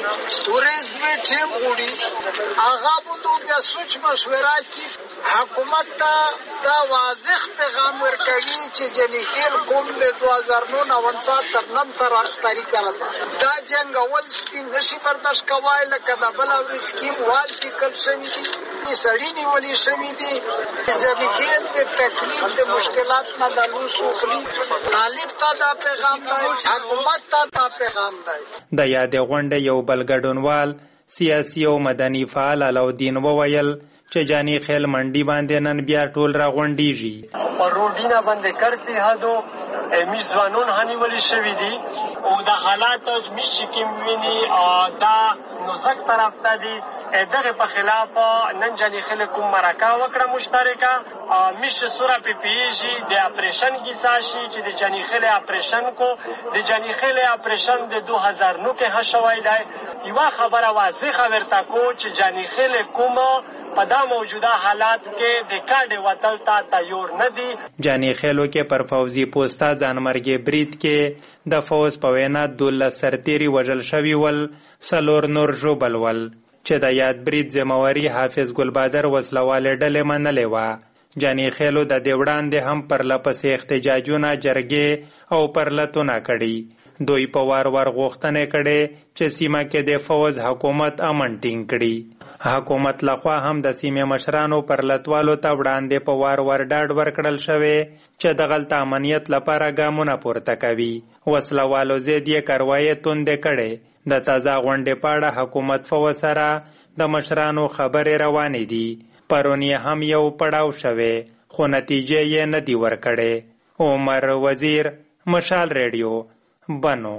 هو ورز می ټیم وړي هغه بده بیا سوچ مشوره کی حکومت ته دا واضح پیغام ورکړي چې جانی خیل کوم د دوه هزار نهه تر نن تر تاریخ راځي دا جنگ اول نشي برداشت کوای لکه د بل او سکیم وال کې کل شوی دي سړی نیولې شوی دي ځکه خیل د تکلیف د مشکلات نه د لوسو خلی طالب ته دا پیغام دی حکومت ته دا پیغام دی. د یادې غونډې یو بل ګډونوال سیاسي او مدني فعال علاودین وویل چې جانی خیل منډي باندې نن بیا ټول را غونډيږي پر روډینا باندې کرتی هادو امیش ځوانون هنیولې شوی دي او د حالات مش کې ویني دا نوزک طرف ته دي دغه په خلاف نن جانی خیل کوم مرکه وکړه مشترکه مش سورا پی پی جی د اپریشن کی ساشي چې د جانی خیل اپریشن کو د جانی خیل اپریشن د دو هزار نو کې هشوي دی یو خبره واضحه ورته کو چې جانی خیل کوم په دا موجوده حالات کې د کاډ وتل تا تیار نه دي. جانی خیلو کې پر فوزي پوسټا ځانمرګي برید کې د فوز په وینا دوله سرتيري وژل شوی ول سلور نور جوبل ول. چې د یاد برید ذمہواری حافظ ګلبادر وسلواله ډلې منلې وه. جاني خیلو د دې وړاندې هم پر لپسې احتجاجونه جرګې او پرلتونه کړي. دوی په وار وار غوښتنې کړي چې سیمه کې د فوز حکومت امن ټینګ کړي. حکومت لخوا هم د سیمې مشرانو پر لتوالو ته وړاندې په وار ور ډاډ ورکړل شوی چې د غلط امنیت لپاره ګامونه پورته کوي. وسلوالو زید یې کاروایي توندې کړي. د تازه غونډې پاړه حکومت فوز سره د مشرانو خبرې روانې دي. پرون یې هم یو پړاو شوی خو نتیجه یې نه دی ورکړې. عمر وزیر، مشال ریډیو، بنو.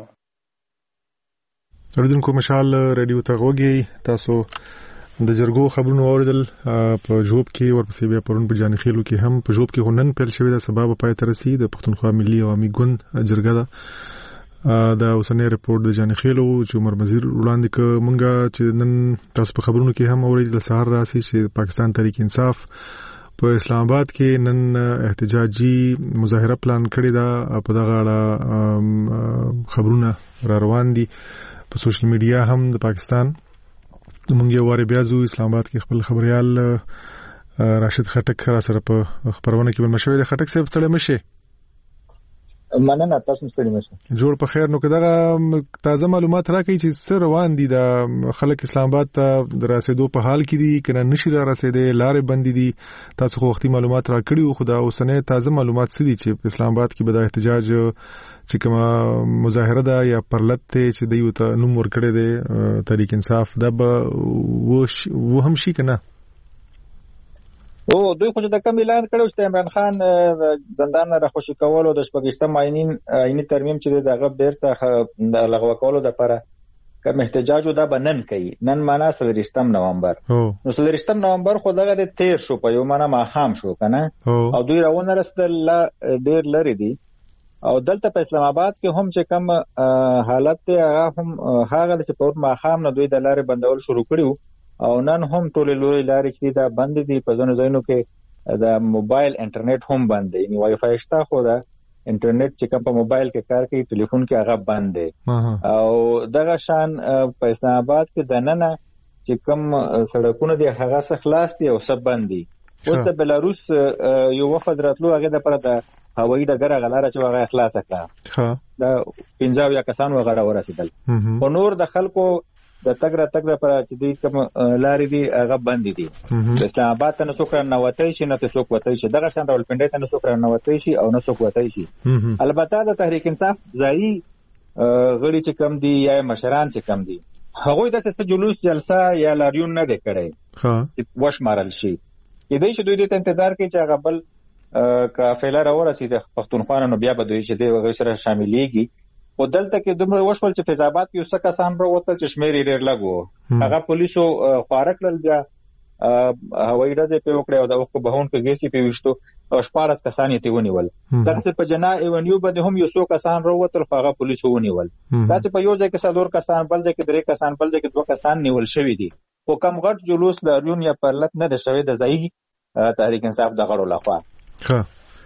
اوریدونکو مشال ریډیو ته غوږی. تاسو د جرګو خبرونه اوریدل. په جوب کې ورپسې بیا پرون په جاني خیلو کې هم په جوب کې هنن پیل شوی د سبب پای ته رسید. د پښتونخوا ملي عوامي ګوند جرګه ده. دا اوسنۍ رپورټ د جاني خیلو چې عمر وزیر وړاندې ک مونږه چې نن تاسو په خبرونو کې هم اوریدل سهار راسي چې پاکستان تحریک انصاف په اسلام آباد کې نن احتجاجي مظاهره پلان کړی دا. په دغه اړه خبرونه را روان دي په سوشل میډیا هم د پاکستان. مونږ یو واره بیا زو اسلام آباد کې خپل خبريال راشد خټک را سره په خبرونه کې بل مشوي. د خټک صاحب ستړي مشه مننه، تاسو ستړي مشه. جوړ په خیر. نو کداغه تازه معلومات راکړي چې سر روان دي د خلک اسلام آباد ته د رسیدو په حال کې دي کنه نشي را رسیدي، لارې بندې دي. تاسو خو وختي معلومات راکړي خو دا اوسنۍ تازه معلومات څه دي چې په اسلام آباد کې به د احتجاج چې کومه مظاهره ده یا پرلت ته چې دوی ته نوم ورکړي دي تحریک انصاف دا به و هم شي کنه؟ او دوی خو د کم اعلان کړو چې عمران خان زندان را خوشی کولو د شپږشتم آئینین آئینی ترمیم چې دغه بیرته لغوه کولو د لپاره کوم احتجاج دا بنن کوي. نن معنا څلوېښتم نومبر. نو څلوېښتم نومبر خو دغه د تیر شو په یو معنا ماښام شو کنه. او دوی راونه رسېدل ډیر لري دي. او دلته په اسلام آباد کې هم چې کوم حالت دی هغه هم هغه چې په ماښام نه دوی د لارې بندول شروع کړیو. او نن هم ټول لوی لارې چې دا بند دي. په ځینو ځایونو کې د موبایل انټرنیټ هم بند دی. وای فای شته خو دا انټرنیټ چې کوم په موبایل کې کار کوي ټلیفون کې هغه بند دی. او دغه شان په اسلام آباد کې د نن چې کوم سړکونه دي هغه څخه خلاص دي او سب بند دي. اوس د بلاروس یو وفد راتلو هغه د پر د هوایي ډګر غلاره چې هغه خلاص کړه. دا پنځه یا کسان وغړه ورسېدل. او نور د خلکو د تګ را تګ لپاره چې دوی کوم لارې دي هغه بند دي. د اسلام آباد ته نه څوک راننوتی شي نه ته څوک وتی شي. دغه شان راولپنډۍ ته نه څوک راننوتی شي او نه څوک وتی شي. البته د تحریک انصاف ځایي غړي چې کم دي یا مشران چې کم دي هغوی داسې جلوس جلسه یا لاریون نه دی کړی چې وشمارل شي. کېدای شي دوی دې ته انتظار کوي چې هغه بل قافله راورسېږي پښتونخوا نه، نو بیا به دوی چې دی هغوی سره شاملېږي. او دلته کې دومره وشول چې فیض آباد کې اوسه کسان راووتل چې شمېر یې ډېر لږ و. هغه پولیسو خواره کړل، بیا هوایي ډزې پرې وکړې او د اوښکو بهونکو ګیس یې پرې ویشتو او شپاړس کسان یې ترې ونیول. دغسې په جنا ایونیو باندې هم یو څو کسان راووتل خو هغه پولیسو ونیول. داسې په یو ځای کې څلور کسان، بل ځای کې درې کسان، بل ځای کې دوه کسان نیول شوي دي. خو کم غټ جلوس لاریون یا پرلت نه دی شوی د ځایي تحریک انصاف د غړو لخوا.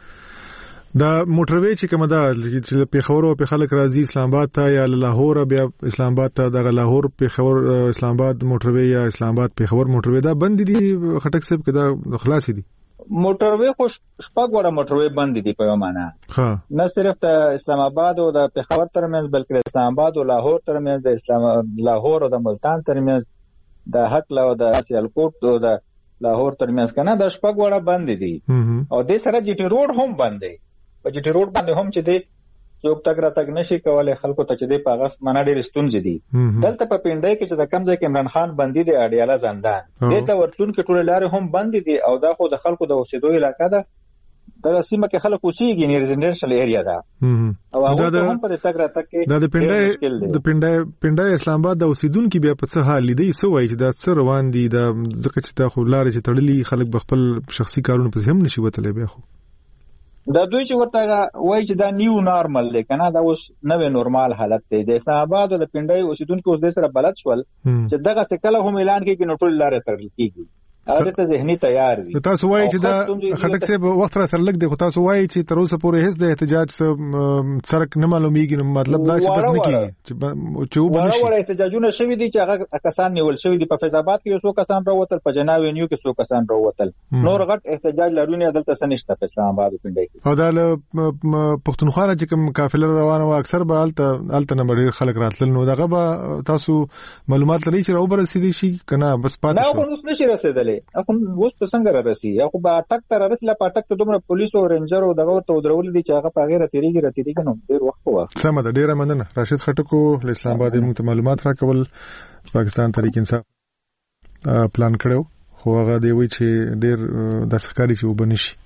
دا موټروي چې کومه ده چې پیښور او په خلک راځي اسلام آباد ته یا لاهور بیا اسلام آباد ته دغه لاهور پیښور اسلام آباد موټروي یا اسلام آباد پیښور موټروي دا بند دي خټک صاحب کې دا خلاص دي. موټروي خو شپږ وړه موټروي بند دي په معنا نه صرف د اسلام آباد او د پیښور ترمنځ بلکې د اسلام آباد او لاهور ترمنځ، د اسلام لاهور او د ملتان ترمنځ، د حق او د سیالکوټ او د لاهور ترمنځ کنه د شپږ وړه بند دي. او د سره جی ټي روډ هم بند دی. په جی ټي روډ باندې هم چې دی څوک تګ را تګ نشي کولای، خلکو ته چې دی په هغه معنا ډېرې ستونزې دي. دلته په پنډۍ کې چې د کم ځای کې عمران خان بندي دی اډیاله زندان دې ته ورتلونکي ټولې لارې هم بندې دي. او دا خو د خلکو د اوسېدو علاقه ده، دغه سیمه کې خلک اوسېږي، نه ریزیډنشل ایریا ده. او هغه هم په تګ را تګ کې د پنډۍ د پنډۍ پنډۍ اسلام آباد د اوسېدونکو بیا په څه حال دی څه وایي چې دا څه روان دي؟ دا ځکه چې دا خو لارې چې تړلي خلک به خپل شخصي کارونه پسې هم نشي وتلی. بیا خو دا دوی چې ورته وایي چې دا نیو نارمل دی کنه، دا اوس نوې نورمال حالت دی. د اسلام آباد او د پنډۍ اوسېدونکو اوس دې سره بلد شول چې دغه څه کله هم اعلان کېږي نو ټولې لارې تړل کېږي. هغه ته ذهني تیار وي. تاسو وایي چې دا خټک صاحب وخت را سره لګ دی، خو تاسو وایي چې تر اوسه پورې هیڅ د احتجاج سرک نه معلومیږي، نو مطلب دا چې بس نه کیږي چې چې وبنشي. وړ احتجاجونه شوي دي چې هغه کسان نیول شوي دي. په فیض آباد کې یو څو کسان راووتل، په جناوي نیو کې څو کسان راووتل، نور غټ احتجاج لرونی دلته څه نشته په اسلام آباد کې پنده. او دا له پښتونخوا چې کوم قافله روانه و اکثر به الته الته نه ډېر خلک راتلل، نو دغه به تاسو معلومات لري چې راو برسېدي شي کنه بس پاتې شو؟ نه خو نشي رسیدلې. اخو اوس په څنګه راسي؟ اخو با ټک تر رسله پټک ته دومره پولیس او رینجر او دغه ته درول دي چې هغه په غیر تیریږي راتیریږي، نو ډیر وخت وخت. سم ده، ډیره مننه راشد خټکو له اسلام آباد موږ ته معلومات راکول. پاکستان تحریک انصاف پلان کړو، خو هغه دی وی چې ډیر د سرکاري چې وبنشي.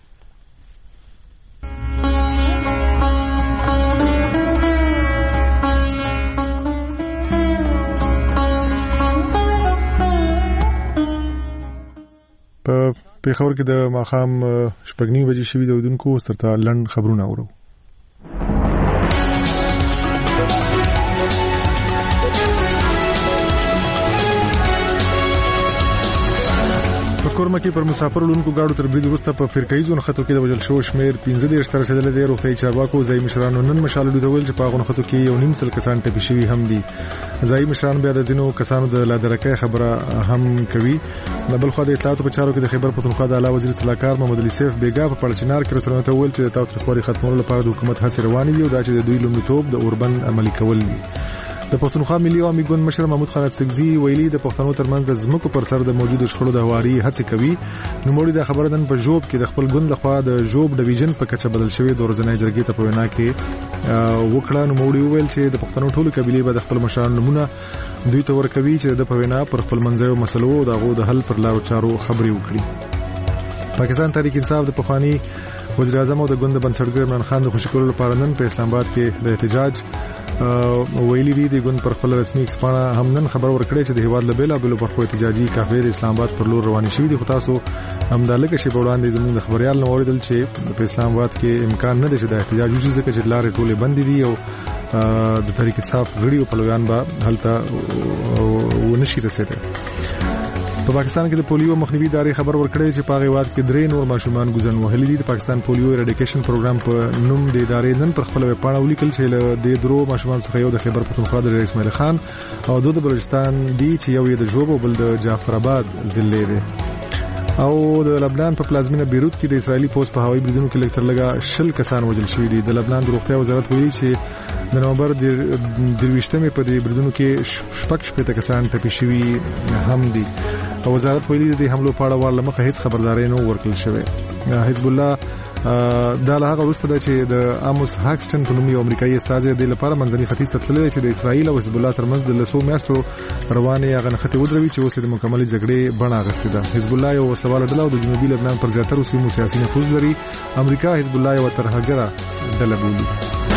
په پیښور کې د ماښام شپږ نیمې بجې شوي د اودونکو سرته لنډ خبرونه اورو. کورمه کې پر مسافر لونکو گاډو تر برید وروسته په فرقایي نښتو کې د وژل شو شمیر پنځه دېرش ته رسیدلی دی. روغتیایي چارواکو ځایي مشرانو نن مشال لیدل چې په هغو نښتو کې یو نیم سل کسان ټپي شوي هم دي. ځایي مشران بیا د ځینو کسانو د لادرکۍ خبره هم کوي. د بل خوا د اطلاعاتو په چارو کې د خیبر پښتونخوا د اعلی وزیر صلاحکار محمد علي سیف بیګا په پړچنار کې رسنیو ته وویل چې د تاوتریخوالي ختمولو لپاره د حکومت هڅې روانې دي او دا چې د دوی لومړیتوب د اوربند عملي کول دي. د پښتونخوا ملي عوامي ګوند مشر محمود خان اڅکزي ویلي د پښتنو ترمنځ د ځمکو پر سر د موجودو شخړو د هواري هڅې کوي. نو موږ د خبره نن په جوب کې د خپل ګوند لخوا د جوب ډیویژن په کچه بدل شوی د ورځنۍ جرګې ته په وینا کې وکړه. نو موږ ویل چې د پښتنو ټولو قبيله به د خپل مشرانو نمونه دوی ته ورکوي چې د په وینا پر خپل منځو مسلو او دغه د حل پر لارو چارو خبري وکړي. پاکستان تحریک انصاف د پخوانی وزیر اعظم او د ګوند بنسټګر عمران خان د خوشی کولو لپاره نن په اسلام آباد کې د احتجاج ویلي دي. د ګوند پر خپل رسمي سپانه هم نن خبر ورکړی چې د هیواد له بیلا بیلو برخو احتجاجي کافر اسلام آباد پر لور روانې شوي دي. خو تاسو هم د لکه شی په وړاندې زموږ د خبريال نو اوریدل چې په اسلام آباد کې امکان نه دی چې د احتجاج وشي ځکه چې لارې ټولې بندې دي او د تحریک انصاف غړي او پلویان به هلته ونشي رسیدي. په پاکستان کې د پولیو مخنیوي ادارې خبر ورکړی چې په هغه وخت کې درې نور ماشومان ګوزن وهلي دي. د پاکستان پولیو اریډیکیشن پروګرام په نوم د ادارې نن پر خپل ویب پاڼه ولیکل چې له دې درو ماشومان څخه یو د خیبر پښتونخوا د اسماعیل خان او دوه د بلوچستان دي چې یو یې د جوب او بل د جعفر آباد ضلع دی. او د لبنان په پلازمینه بیروت کې د اسرایلی پوسټ په هوایي بریدونو کې لږ تر لږه شل کسان وژل شوي دي. د لبنان د روغتیا وزارت وایي چې د نومبر د درویشتمې په دې بریدونو کې شپږ شپېته کسان ټپي شوي هم دي. او وزارت ویلي د حملو په اړه ورله مخه هیڅ خبرداري نه ورکړل شوې. حزب الله دا له هغه وروسته ده چې د اموس هاکسټن په نوم یو امریکایي استازی د لپاره منځني ختیځ ته تللی چې د اسرایل او حزب الله ترمنځ د لسو میاشتو روانې هغه نښتې ودروي چې اوس د مکملې جګړې بڼه اخیستې ده. حزب الله یو وسلواله ډله او د جنوبي لبنان پر زیاترو سیمو سیاسي نفوذ لري. امریکا حزب الله یو ترهګره ډله بولي.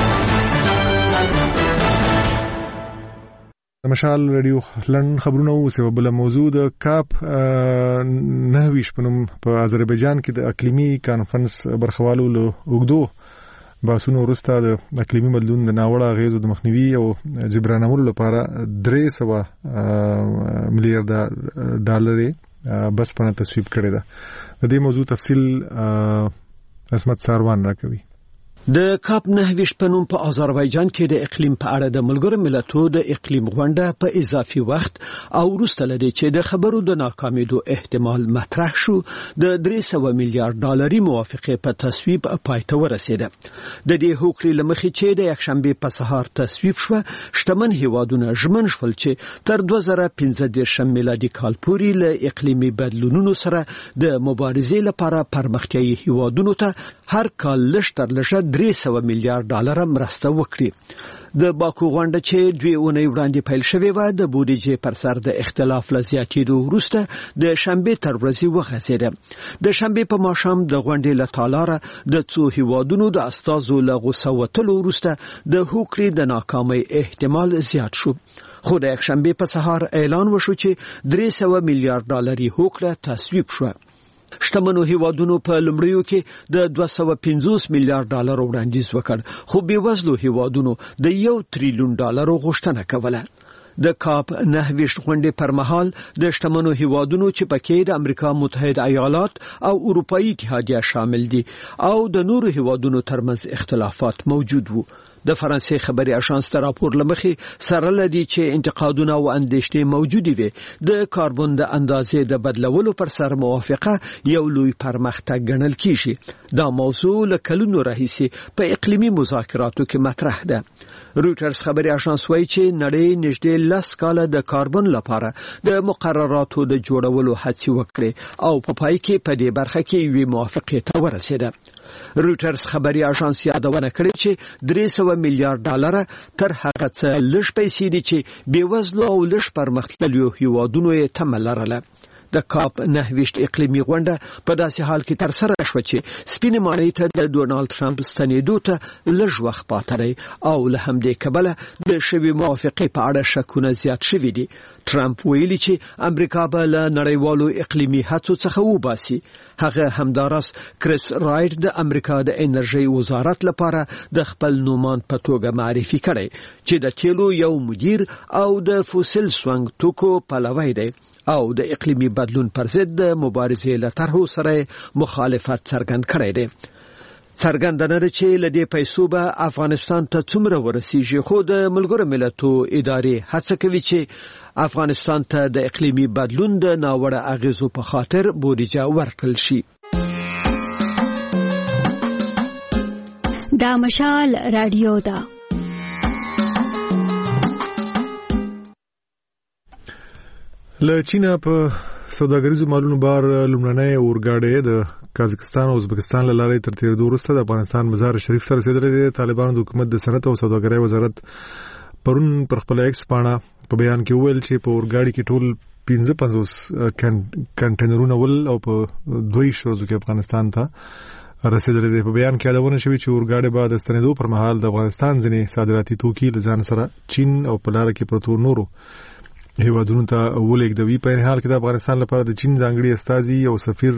د مشال رادیو لن خبرونه اوسه بل موضوع د کاپ نهویش په نوم په آذربایجان کې د اقلیمي کانفرنس برخوالو له وګدو باسونو وروسته د اقلیمي بدلون د ناوړه اغیزو د مخنیوي او جبرانولو لپاره درې سوه میلیارډ ډالر بس پنه تصویب کړی ده. د دې موضوع تفصیل عصمت ساروان راکوي. د کاپ نهویشت په نوم په آذربایجان کې د اقلیم په اړه د ملګرو ملتونو د اقلیم غونډه په اضافي وخت او وروسته لدی چې د خبرو د ناکامیدو احتمال مطرح شو د درې سوه میلیارډ ډالري موافقه په تصویب پای ته ورسیده. د دې هوکړې لمخې چې د یکشنبه په سهار تصویب شو شتمن هیوادونه ژمن شول چې تر دوه زره پنځه دېرش میلادي کال پورې له اقلیمي بدلونونو سره د مبارزې لپاره پرمختیايي هیوادونو ته هر کال لږ تر لږه درې سوه میلیارډ ډالر مرسته وکړي. د باکو غونډه چې دوی اونۍ وړاندې پیل شوې و د بودیجې پر سر د اختلاف له زیاتېدو وروسته د شنبه تر ورځې وغځېده. د شنبه په ماښام د غونډې له تالاره د څو هیوادونو د استازو له غوسه وتلو وروسته د هوکړې د ناکامۍ احتمال زیات شو. خو د یکشنبه په سهار اعلان وشو چې درې سوه میلیارډ ډالري هوکړه تصویب شوه. شتمنو هیوادونو په لومړیو کې د دوه سوه پنځوس میلیارډ ډالر وړاندیز وکړ، خو بیوزلو هیوادونو د یو تریلیون ډالر غوښتنه کوله. د کاپ نه ویشت غونډې پر مهال د شتمنو هیوادونو چې پکې د امریکا متحده ایالات او اروپאי اتحادیه شامل دي او د نورو هیوادونو ترمنځ اختلافات موجود وو. د فرانسې خبري اژانس ته راپور لمخې سره لدی چې انتقادونه او اندېښنې موجودې وي د کاربن د اندازې د بدلولو پر سر موافقه یو لوی پرمختګ ګڼل کیږي. دا موضوع له کلونو راهیسې په اقلیمي مذاکراتو کې مطرح ده. رویټرز خبري اژانس وایي چې نړۍ نږدې لس کاله د کاربن لپاره د مقرراتو د جوړولو هڅې وکړې او په پای کې په دې برخه کې یوې موافقې ته ورسېده. رویټرز خبري اژانس یادونه کړې چې درې سوه میلیارډ ډالر تر هغه څه لږ پیسې دي چې بیوزلو او لږ پرمختللو هیوادونو یې تمه لرله. د کاپ نه ویشت اقلیمي غونډه په داسې حال کې تر سره شوه چې سپینې ماڼۍ ته د ډونالد ټرمپ ستنېدو ته لږ وخت پاته دی او له همدې کبله د شوې موافقې په اړه شکونه زیات شوي دي. ټرمپ ویلي چې امریکا به له نړیوالو اقلیمي هڅو څخه وباسي. هغه همداراز کریس رایټ د امریکا د انرژي وزارت لپاره د خپل نومان په توګه معرفي کړي چې د تیلو یو مدیر او د فوسیل سونګ توکو پلوی دی او د اقلیمي بدلون پر ضد د مبارزې له طرحو سره مخالفت څرګند کړی دی. څرګندونه ده چې له دې پیسو به افغانستان ته څومره ورسیږي، خو د ملګرو ملتونو ادارې هڅه کوي چې افغانستان ته د اقلیمي بدلون د ناوړه اغیزو په خاطر بودیجه ورکړل شي. دا مشال رادیو ده. له چینا په سوداګریزو مالونو بار لومړنۍ اورګاډي د قازقستان او ازبکستان له لارې تر تیرېدو وروسته د افغانستان مزار شریف ته رسیدلی دی. طالبانو د حکومت د صنعت او سوداګرۍ وزارت پرون پر خپل ایکس پاڼه په بیان کې وویل چې په اورګاډي کې ټول پنځه پنځوس کنټینرونه ول او په دوی شوزو کې افغانستان ته رسیدلی دی. په بیان کې یادونه شوې چې اورګاډي به د ستنېدو پر مهال د افغانستان ځینې صادراتي توکي له ځان سره چین او په لاره کې پرتو نورو هیوادونو ته ولېږدوي. په این حال کې د افغانستان لپاره د چین ځانګړي استازي او سفیر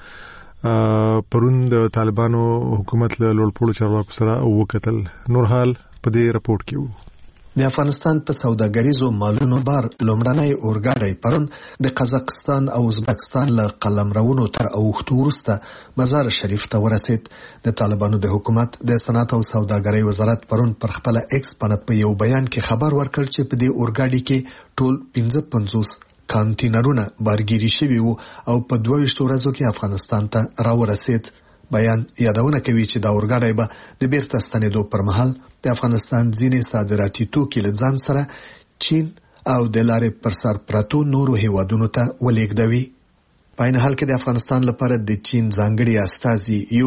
هم پرون د طالبانو حکومت له لوړپوړو چارواکو سره وکتل. نور حال په دې رپورټ کې وو. د افغانستان په سوداګریزو مالونو بار لومړنۍ اورګاډي پرون د قزاقستان او ازبکستان له قلمرونو تر اوښتو وروسته مزار شریف ته ورسید. د طالبانو د حکومت د صنعت او سوداګرۍ وزارت پرون پر خپل ایکس باندې په یو بیان کې خبر ورکړ چې په دې اورګاډي کې ټول پنځه پنځوس کانټینرونه بارګیری شوي وو او په دوه ویشت ورځو کې افغانستان ته راورسید. بیان یادونه کوي چې دا اورګاډي به د بیرته ستنېدو پر مهال د افغانستان ځینې صادراتي توکي له ځان سره چین او د لارې پر سر پرتو نورو هیوادونو ته ولېږدوي. په عین حال کې د افغانستان لپاره د چین ځانګړي استازي یو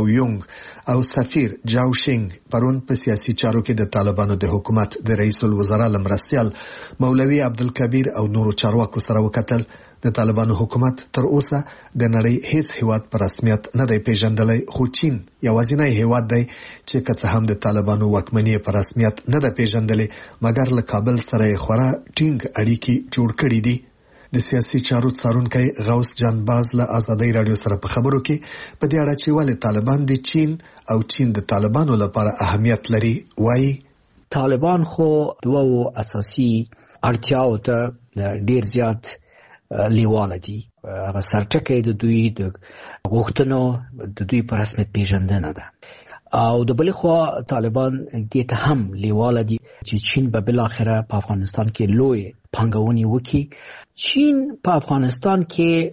شاویونګ او سفیر جاو شینګ پرون په سیاسي چارو کې د طالبانو د حکومت د رئیس الوزرا لمرستيال مولوي عبدالکبیر او نورو چارواکو سره وکتل. د طالبانو حکومت تر اوسه د نړۍ هیڅ هیواد په رسمیت نه دی پیژندلی، خو چین یوازینی هیواد دی چې که څه هم د طالبانو واکمني په رسمیت نه ده پیژندلی، مګر له کابل سره خورا ټینګ اړیکې جوړ کړي دي. د سیاسي چارو څارونکی غوث جان باز له آزادۍ رادیو سره په خبرو کې په دې اړه چې ولې طالبان د چین او چین د طالبانو لپاره اهمیت لري وایي. طالبان خو دوه اساسي اړتیاو ته ډیر زیات لیواله دي. هغه سرټکی د دوی د غوښتنو د دوی په رسمیت پیژندنه ده او د بلې خوا طالبان دې ته هم لیواله دي چې چین به بالاخره په افغانستان کې لوی پانګونې وکړي. چین په افغانستان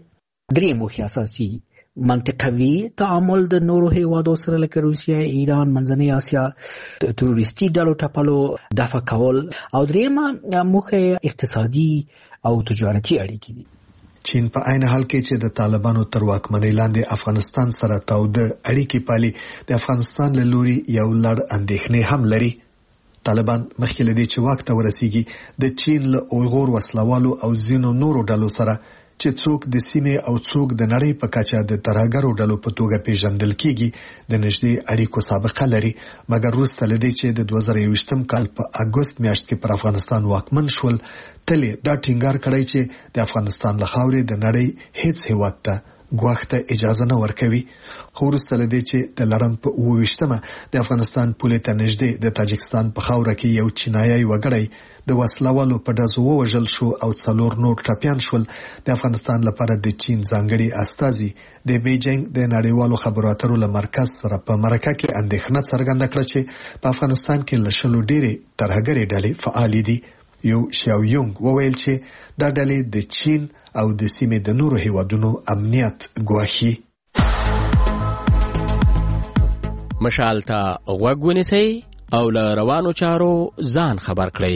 کې درې موخې اساسي منطقوي تعامل د نورو هیوادو سره لکه روسیه، ایران، منځنۍ اسیا، تروریستي ډلو ټپلو دفع کول او درېیمه موخه اقتصادي او تجارتي اړیکې دي. چین په عین حال کې چې د طالبانو تر واکمنۍ لاندې افغانستان سره تاوده اړیکې پالي، د افغانستان له لوري یو لړ اندېښنې هم لري. طالبان مخکې له دې چې واک ته ورسیږي د چین له اویغور وسلوالو او ځینو نورو ډلو سره چې څوک د سیمې او څوک د نړۍ په کچه د ترهګرو ډلو په توګه پیژندل کیږي د نږدې اړیکو سابقه لري، مګر وروسته له دې چې د دوه زره یوویشتم کال په اګوست میاشت کې پر افغانستان واکمن شول، تل دا ټینګار کړی چې د افغانستان له خاورې د نړۍ هیڅ هیواد ته ګواښ ته اجازه نه ورکوي. خو وروسته له دې چې د لړم په اووه ویشتمه د افغانستان پولې ته نږدې د تاجکستان په خاوره کې یو چینایي وګړی د وسلوالو په ډزو ووژل شو او څلور نور ټپیان شول، د افغانستان لپاره د چین ځانګړي استازي د بیجینګ د نړیوالو خبرو اترو له مرکز سره په مرکه کې اندېښنه څرګنده کړه چې په افغانستان کې له شلو ډېرې ترهګرې ډلې فعالې دي. یو شاو یونګ وویل چې دا ډلې د چین او د سیمې د نورو هیوادونو امنیت ګواښي. مشال ته غوږ ونیسئ او له روانو چارو ځان خبر کړئ.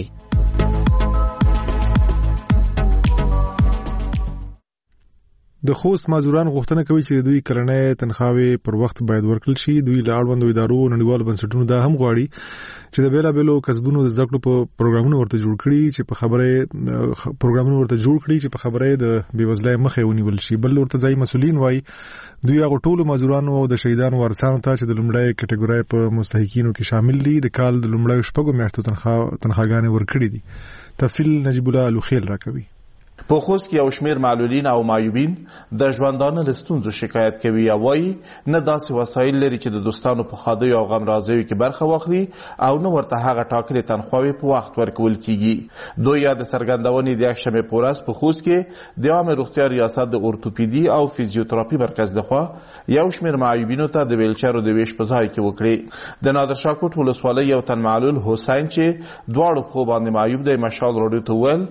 د خوست مازوران غوښتنه کوي چې دوی کلنۍ تنخواهي پر وخت باید ورکړل شي. دوی له اړوندو ادارو نړیوالو بنسټونو دا هم غواړي چې د بیلا بیلو کسبونو د زده کړو په پروګرامونو ورته جوړ کړي چې په خبره پروګرامونو ورته جوړ کړي چې په خبره د بیوزلۍ مخه ونیول شي. بل ورته ځای مسولین وایي دوی هغه ټول مازورانو او د شهیدانو وارثانو ته چې د لومړی کټګورۍ په مستحقینو کې شامل دي د کال د لومړی شپږو میاشتو تنخواه تنخواګانې ورکړي دي. تفصیل نجیب الله لوخیل راکوي. په خوست کې یو شمیر معلولین او معیوبین د ژوندانه له ستونزو شکایت کوي او وایي نه داسې وسایل لري چې د دوستانو په ښادیو او غمرازیو کې برخه واخلي او نه ورته هغه ټاکلې تنخواهې په وخت ورکول کیږي. دوی یا د څرګندونې د یکشنبې په ورځ په خوست کې د عامه روغتیا ریاست د اورتوپیدي او فزیوتراپي مرکز لخوا یو شمیر معیوبینو ته د ویلچرو د ویش په ځای کې وکړي. د نادرشاه کوټ ولسوالۍ یو تن معلول حسین چې دواړو پښو باندې معیوب دی مشال راډیو ته وویل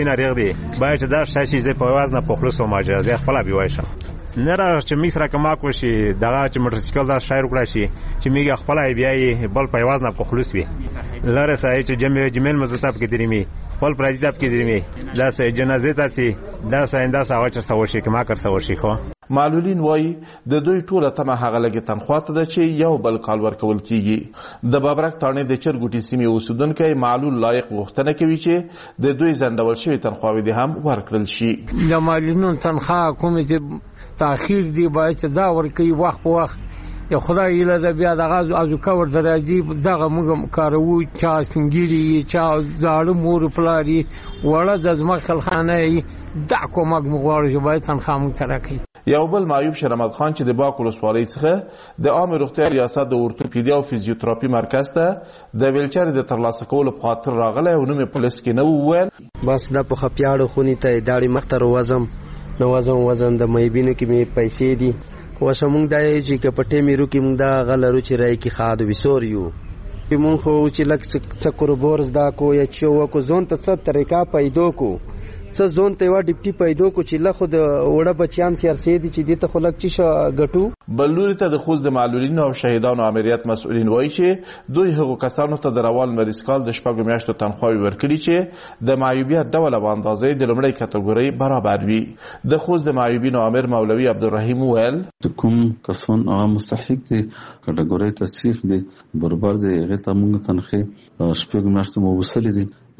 باید چې دا شاشي زه په وزن په خلوص او ماجازي خپل بي وایشم نه را چې میسره کما کو شي دغه چې موټرسایکل دا شایر کړی شي چې میګه خپل بیاي بل په وزن په خلوص وي لاره سای چې جمع جمل مزتاب کې درېمي خپل پرېداب کې درېمي دا سه جنازه تاسي دا ساينده ساوه چې سوي شي کما کړ سوي شي خو معلولین وایي د دوی ټوله تمه هغه لګي تنخواه ته ده چې یو بل کال ورکول کیږي. د بابرک تاڼې د چرګوټي سیمې اوسیدونکي معلول لایق غوښتنه کوي چې د دوی ځنډول شوي تنخواوې دې هم ورکړل شي. د معلولینو تنخواه کومې چې تاخیر دی باید چې دا ورکوي وخت په وخت یا خدای ایله د بیا دغه ازوکه ور درځي دغه موږ کارو چا څنګهري چا زاړه مور پلاري وړه د ځمکه خانه دا کومه مغواړي چې باید تنخواه مو ترکي. یو بل معیوب شرمت خان چې د باک ولسوالۍ څخه د عامه روغتیا ریاست د اورتوپیدي او فزیوتراپي مرکز ته د ویلچر د ترلاسه کولو په خاطر راغلی او نوم یې پولیس کې نه وویل. بس د په خپیاړو خونې ته داړي مختر وزم نو وزم وزم د مېبینو کې مې پیسې دي وسه مونږ دای چې کپټې مې رو کې مونږ دا غلرو چې راي کې خاد وسوریو مونږ خو چې لک څه کوربورز دا کو یا چې وکو زون ته څه طریقه پیدا کو څه زون ته وا ډیپټي پیدا کو چې له خود وړه بچیان سیاسي دي چې دته خلک چې غټو. بلوري ته د خوست د معلولینو او شهیدانو امریت مسؤلین وایي چې دوی هغو کسانو ته د روان مریض کال د شپږو میاشتو تنخواهي ورکړي چې د معیوبیت ډول او اندازې د لومړۍ کټګورۍ برابر وي. د خوست د معیوبینو امیر مولوي عبدالرحیم ویل کوم کسان هغه مستحق دي کټګورۍ تصحیح دي برابر دي هغه ته موږ تنخواه شپږو میاشتو مو وصلې دي د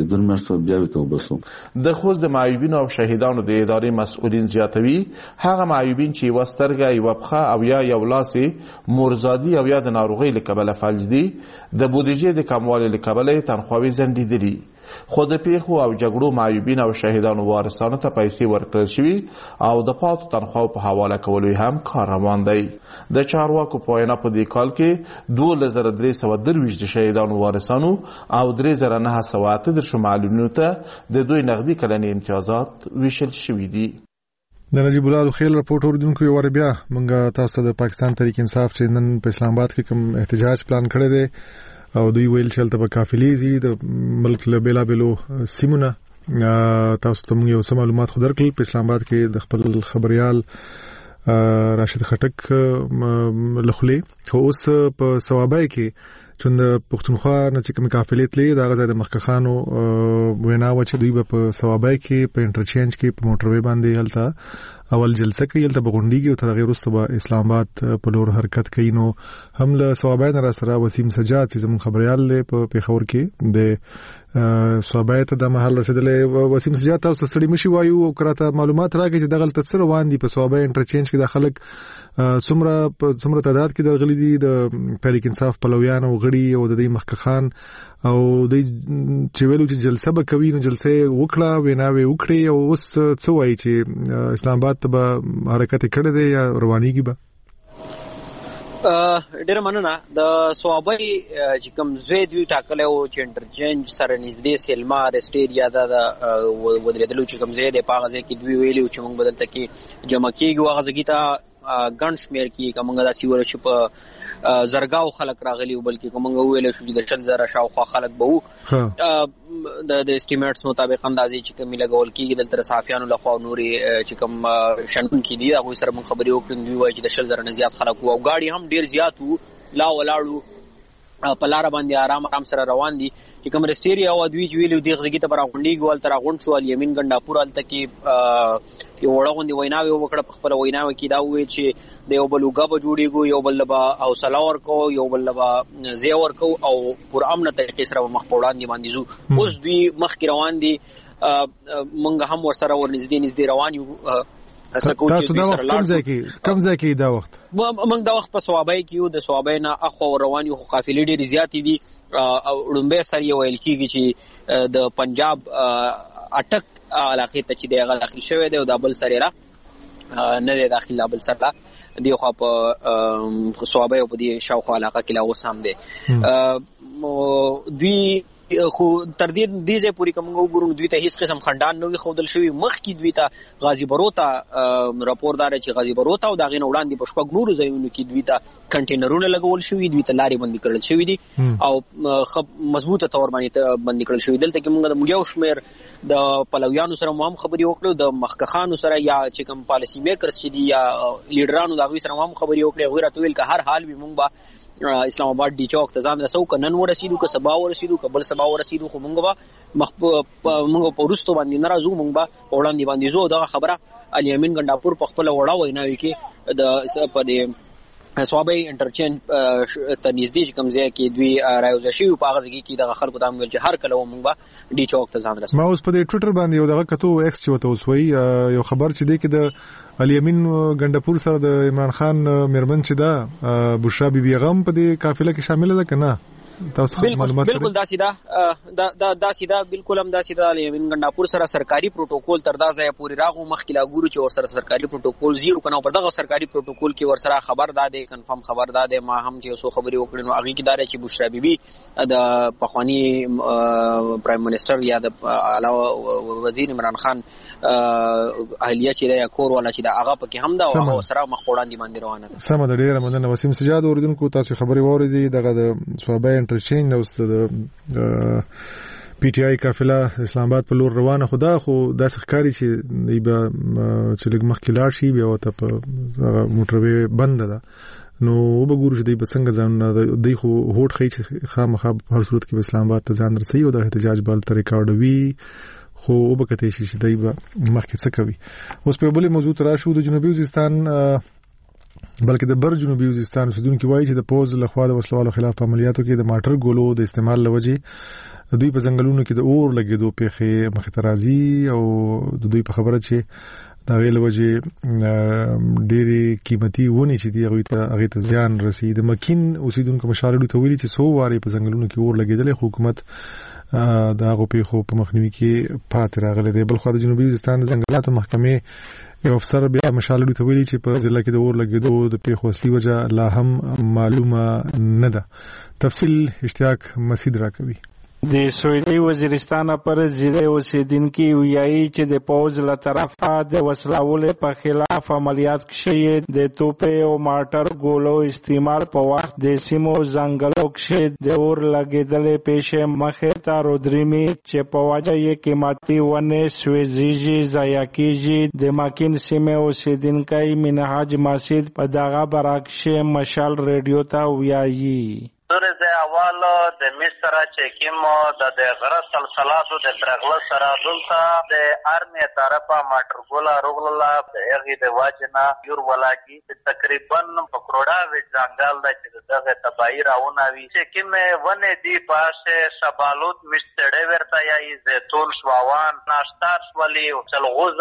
خوست د معیوبینو او شهیدانو د ادارې مسؤلین زیاتوي هغه معیوبین چې یوه سترګه یوه پښه او یا یو لاس مورزادي او یا د ناروغۍ له کبله فلج دي د بودیجې د کموالي له کبله یې تنخواهې ځنډېدلي. خو د پیښو او جګړو معیوبین او شهیدانو وارثانو ته پیسې ورکړل شوي او د پاتو تنخواهو په حواله کولو هم کار روان دی. د چارواکو په وینا په دې کال کې دولس زره درې سوه درویشت د شهیدانو وارثانو او درې زره نهه سوه اته دېرش معلولینو ته د دوی نغدي کلني امتیازات ویشل شوي دي. د نجیب الله لوخیل راپورټ اوریدونکو یو وار بیا موږ تاسو ته د پاکستان تحریک انصاف چې نن په اسلام آباد کې کوم احتجاج پلان کړی دی او دوی ویل چې هلته به قافلې ځي د ملک له بېلابېلو سیمونه. تاسو ته موږ یو څه معلومات خو درکړل. په اسلام آباد کې د خپل خبریال راشد خټک له خولې خو اوس په ثوابای کې چې د پښتونخوا نه چې کوم قافلې تلې د هغه ځای د مخکخانو وینا و چې دوی به په ثوابای کې په انټرچینج کې په موټروي باندې هلته اول جلسه کوي هلته به غونډېږي او تر هغې وروسته به اسلام آباد په لور حرکت کوي. نو هم له ثوابای نه راسره وسیم سجاد چې زموږ خبریال دی په پېښور کې د ثوابای ته د محل رسېدلی. وسیم سجاد تاسو ته ستړي مشي وایو او که راته معلومات راکړئ چې دغلته څه روان دي په ثوابای انټرچینج کې دا خلک څومره څومره تعداد کې درغلي دي د تحریک انصاف پلویان او غړي او د دې مخکخان او د چې ویلو چې جلسه به کوي نو جلسه وکړه ویناوي وکړي او اوس څه وایي چې اسلام آباد ته به حرکت کړی دی یا روانيږي به؟ ډېر مننه. د صوابۍ چې کوم زوی دوی ټاکلی و چې انټرچینج سره نږدې سیلما رسټیریا دا د ودرېدلو چې کوم ځای دی په هغه ځای کې دوی ویلي و چې موږ به دلته کې جمع کېږو. هغه ځای ته ګڼ شمېر کې که موږ داسې ورشو په زرګاو خلک راغلي وو بلکې که موږ وویلی شو چې د شل زره شاوخوا خلک به وو. د اسټیمیټس مطابق اندازې چې کومې لګول کېږي دلته د صحافیانو لخوا او نورې چې کوم شنونکي دي هغوی سره موږ خبرې وکړې. دوی وایي چې د شل زره نه زیات خلک وو او ګاډي هم ډېر زیات وو، لا ولاړو په لاره باندې آرام آرام سره روان دي. چې کوم رسټیریا او دوی چې ویلي دې غږی ته به راغونډېږو هلته راغونډ شو. الیمین ګنډاپور هلته کې یو وړه غوندې ویناوې وکړه. په خپله ویناوې کې دا وویل چې د یو بل اوږه به جوړېږو، یو بل به حوصله ورکوو، یو بل به ځای ورکوو او پرامنه طریقې سره به مخ په وړاندې باندې ځو. اوس دوی مخکې روان دي، موږ هم ورسره ورنږدې نږدې روان یو. تاسو دا وخت کوم ځای کې کوم ځای کې دا وخت موږ دا وخت په صوابۍ کې یو. د صوابۍ نه اخوا روان یو، خو قافلې ډېرې زیاتې دي او ړومبی سر یې ویل کېږي چې د پنجاب اټک علاقې ته چې دی هغه داخل شوی دی او دا بل سر یې را نه دی داخل، دا بل سر لا دی خوا په صوابۍ او په دې شاوخوا علاقه کې لا اوس هم دی. دوی خو تر دې دې ځای پورې که موږ وګورو دوی ته هېڅ قسم خنډان نه وي ښودل شوي. مخکې دوی ته غازي برو ته راپور دا دی چې غازي برو ته او د هغې نه وړاندې په شپږ نورو ځایونو کې دوی ته کنټینرونه لګول شوي، دوی ته لارې بندي کړل شوي دي او ښه مضبوطه طور باندې بندي کړل شوي. دلته کې موږ د یو شمېر د پلویانو سره مو هم خبرې وکړو، د مخکخانو سره یا چې کوم پالیسي میکرز چې دي یا لیډرانو د هغوی سره مو هم خبرې وکړې. هغوی راته ویل که هر حال وي موږ به اسلام آباد ډي چوک ته ځان رسو، که نن ورسېدو که سبا ورسېدو که بل سبا ورسېدو، خو موږ به مخ موږ په وروستو باندې نه راځو، موږ به په وړاندې باندې ځو. دغه خبره الیمین ګنډاپور په خپله وړه ویناوي کې د په دې صوابۍ انټرچینج ته نږدې چې کوم ځای کې دوی رايوځای شوي په هغه ځای کې دغه خلکو ته هم ویل چې هر کله موږ به ډي چوک ته ځان رسو. ما اوس په دې ټویټر باندې یو دغه کتو ایکس چې ورته اوس وایي یو خبر چې دی کې د الیمین ګنډاپور سره د عمران خان میرمن چې ده بشرا بیبي غم په دې قافله کې شامل ده که نه؟ تاسو معلومات بالکل داسې ده دا داسې ده بالکل هم داسې ده. الیمین ګنډاپور سره سرکاري پروتوکول تر دا ځایه پورې راغو. مخکې لا ګورو چې ورسره سرکاري پروتوکول زیرو که نه، پر دغه سرکاري پروتوکول کې ورسره خبر دا دی، کنفرم خبر دا دی. ما هم چې یو څو خبرې وکړې نو هغې کې دا دی چې بشرا بیبي د پخواني پرایم منسټر یا د علاوه وزیر عمران خان اهلیه چې دی یا کور والا چې دا هغه پکې هم ده او هغه ورسره مخ وړاندې باندې روانه ده. سمه ده، ډېره مننه. وسیم سجاد اورېدونکو تاسو خبرې واورېدې. دغه د صوابۍ انټرچینج اوس د پی ټی آی قافله اسلام آباد په لور روانه، خو دا خو داسې ښکاري چې دوی به چې لږ مخکې لاړ شي بیا ورته په موټروې بنده ده نو وبګورو چې دوی به څنګه ځانونه دوی خو هوډ ښیي چې خامخا په هر صورت کې به اسلام آباد ته ځان رسوي او د احتجاج به هلته ریکارډوي، خو وبکتلی شي چې دوی به مخکې څه کوي. اوس په بلې موضوع ته راشو. د جنوبي وزیرستان بلکې د بر جنوبي وزیرستان اوسیدونکي وایي چې د پوځ لخوا د وسلوالو خلاف په عملیاتو کې د ماټر ګولو د استعمال له وجې دوی په ځنګلونو کې د اور لګېدو پیښې مخې ته راځي او د دوی په خبره چې د هغې له وجې ډېرې قیمتي ونې چې دي هغوی ته هغې ته زیان رسي. د مکین اوسیدونکو مشاورینو ته ویلي چې څو وارې په ځنګلونو کې اور لګېدلی، خو حکومت د هغو پیښو په مخنیوي کې پاتې راغلی دی. بل خوا د جنوبي وزیرستان د ځنګلاتو محکمې یو افسر بیا مشالړو ته ویلي چې په ضلع کې د اور لګېدو د پیښو اصلي وجه لا هم معلومه نه ده. تفصیل اشتیاق مسعود راکوي. د سویلي وزیرستان پر ضلع اوسیدونکي ویایي چې د پوځ له طرفه د وسلوالو په خلاف عملیات کښې د توپې او ماټر ګولو استعمال په وخت د سیمو ځنګلو کښې د اور لګېدلې پیښې مخې ته رودرېمي چې په وجه یې قیمتي ونې سوځېږي ضایع کېږي. د مکین سیمې اوسیدونکی منهاج مسعود په دغه باره کښې مشال ریډیو ته ویایي. درز اول د مصر چې کوم د غره سلسلاتو د برغله سره دلته د ارمي طرفه ماټرګولا روغلا د هغه د واجنا یور ولاکی تقریبا په کروڑا وی ځنګل د چې دغه تباہی راونه وی چې کوم ونه دی پاسه سبالوت مستړې ورته یا زيتون شواوان ناشتار ولی او چلغوزای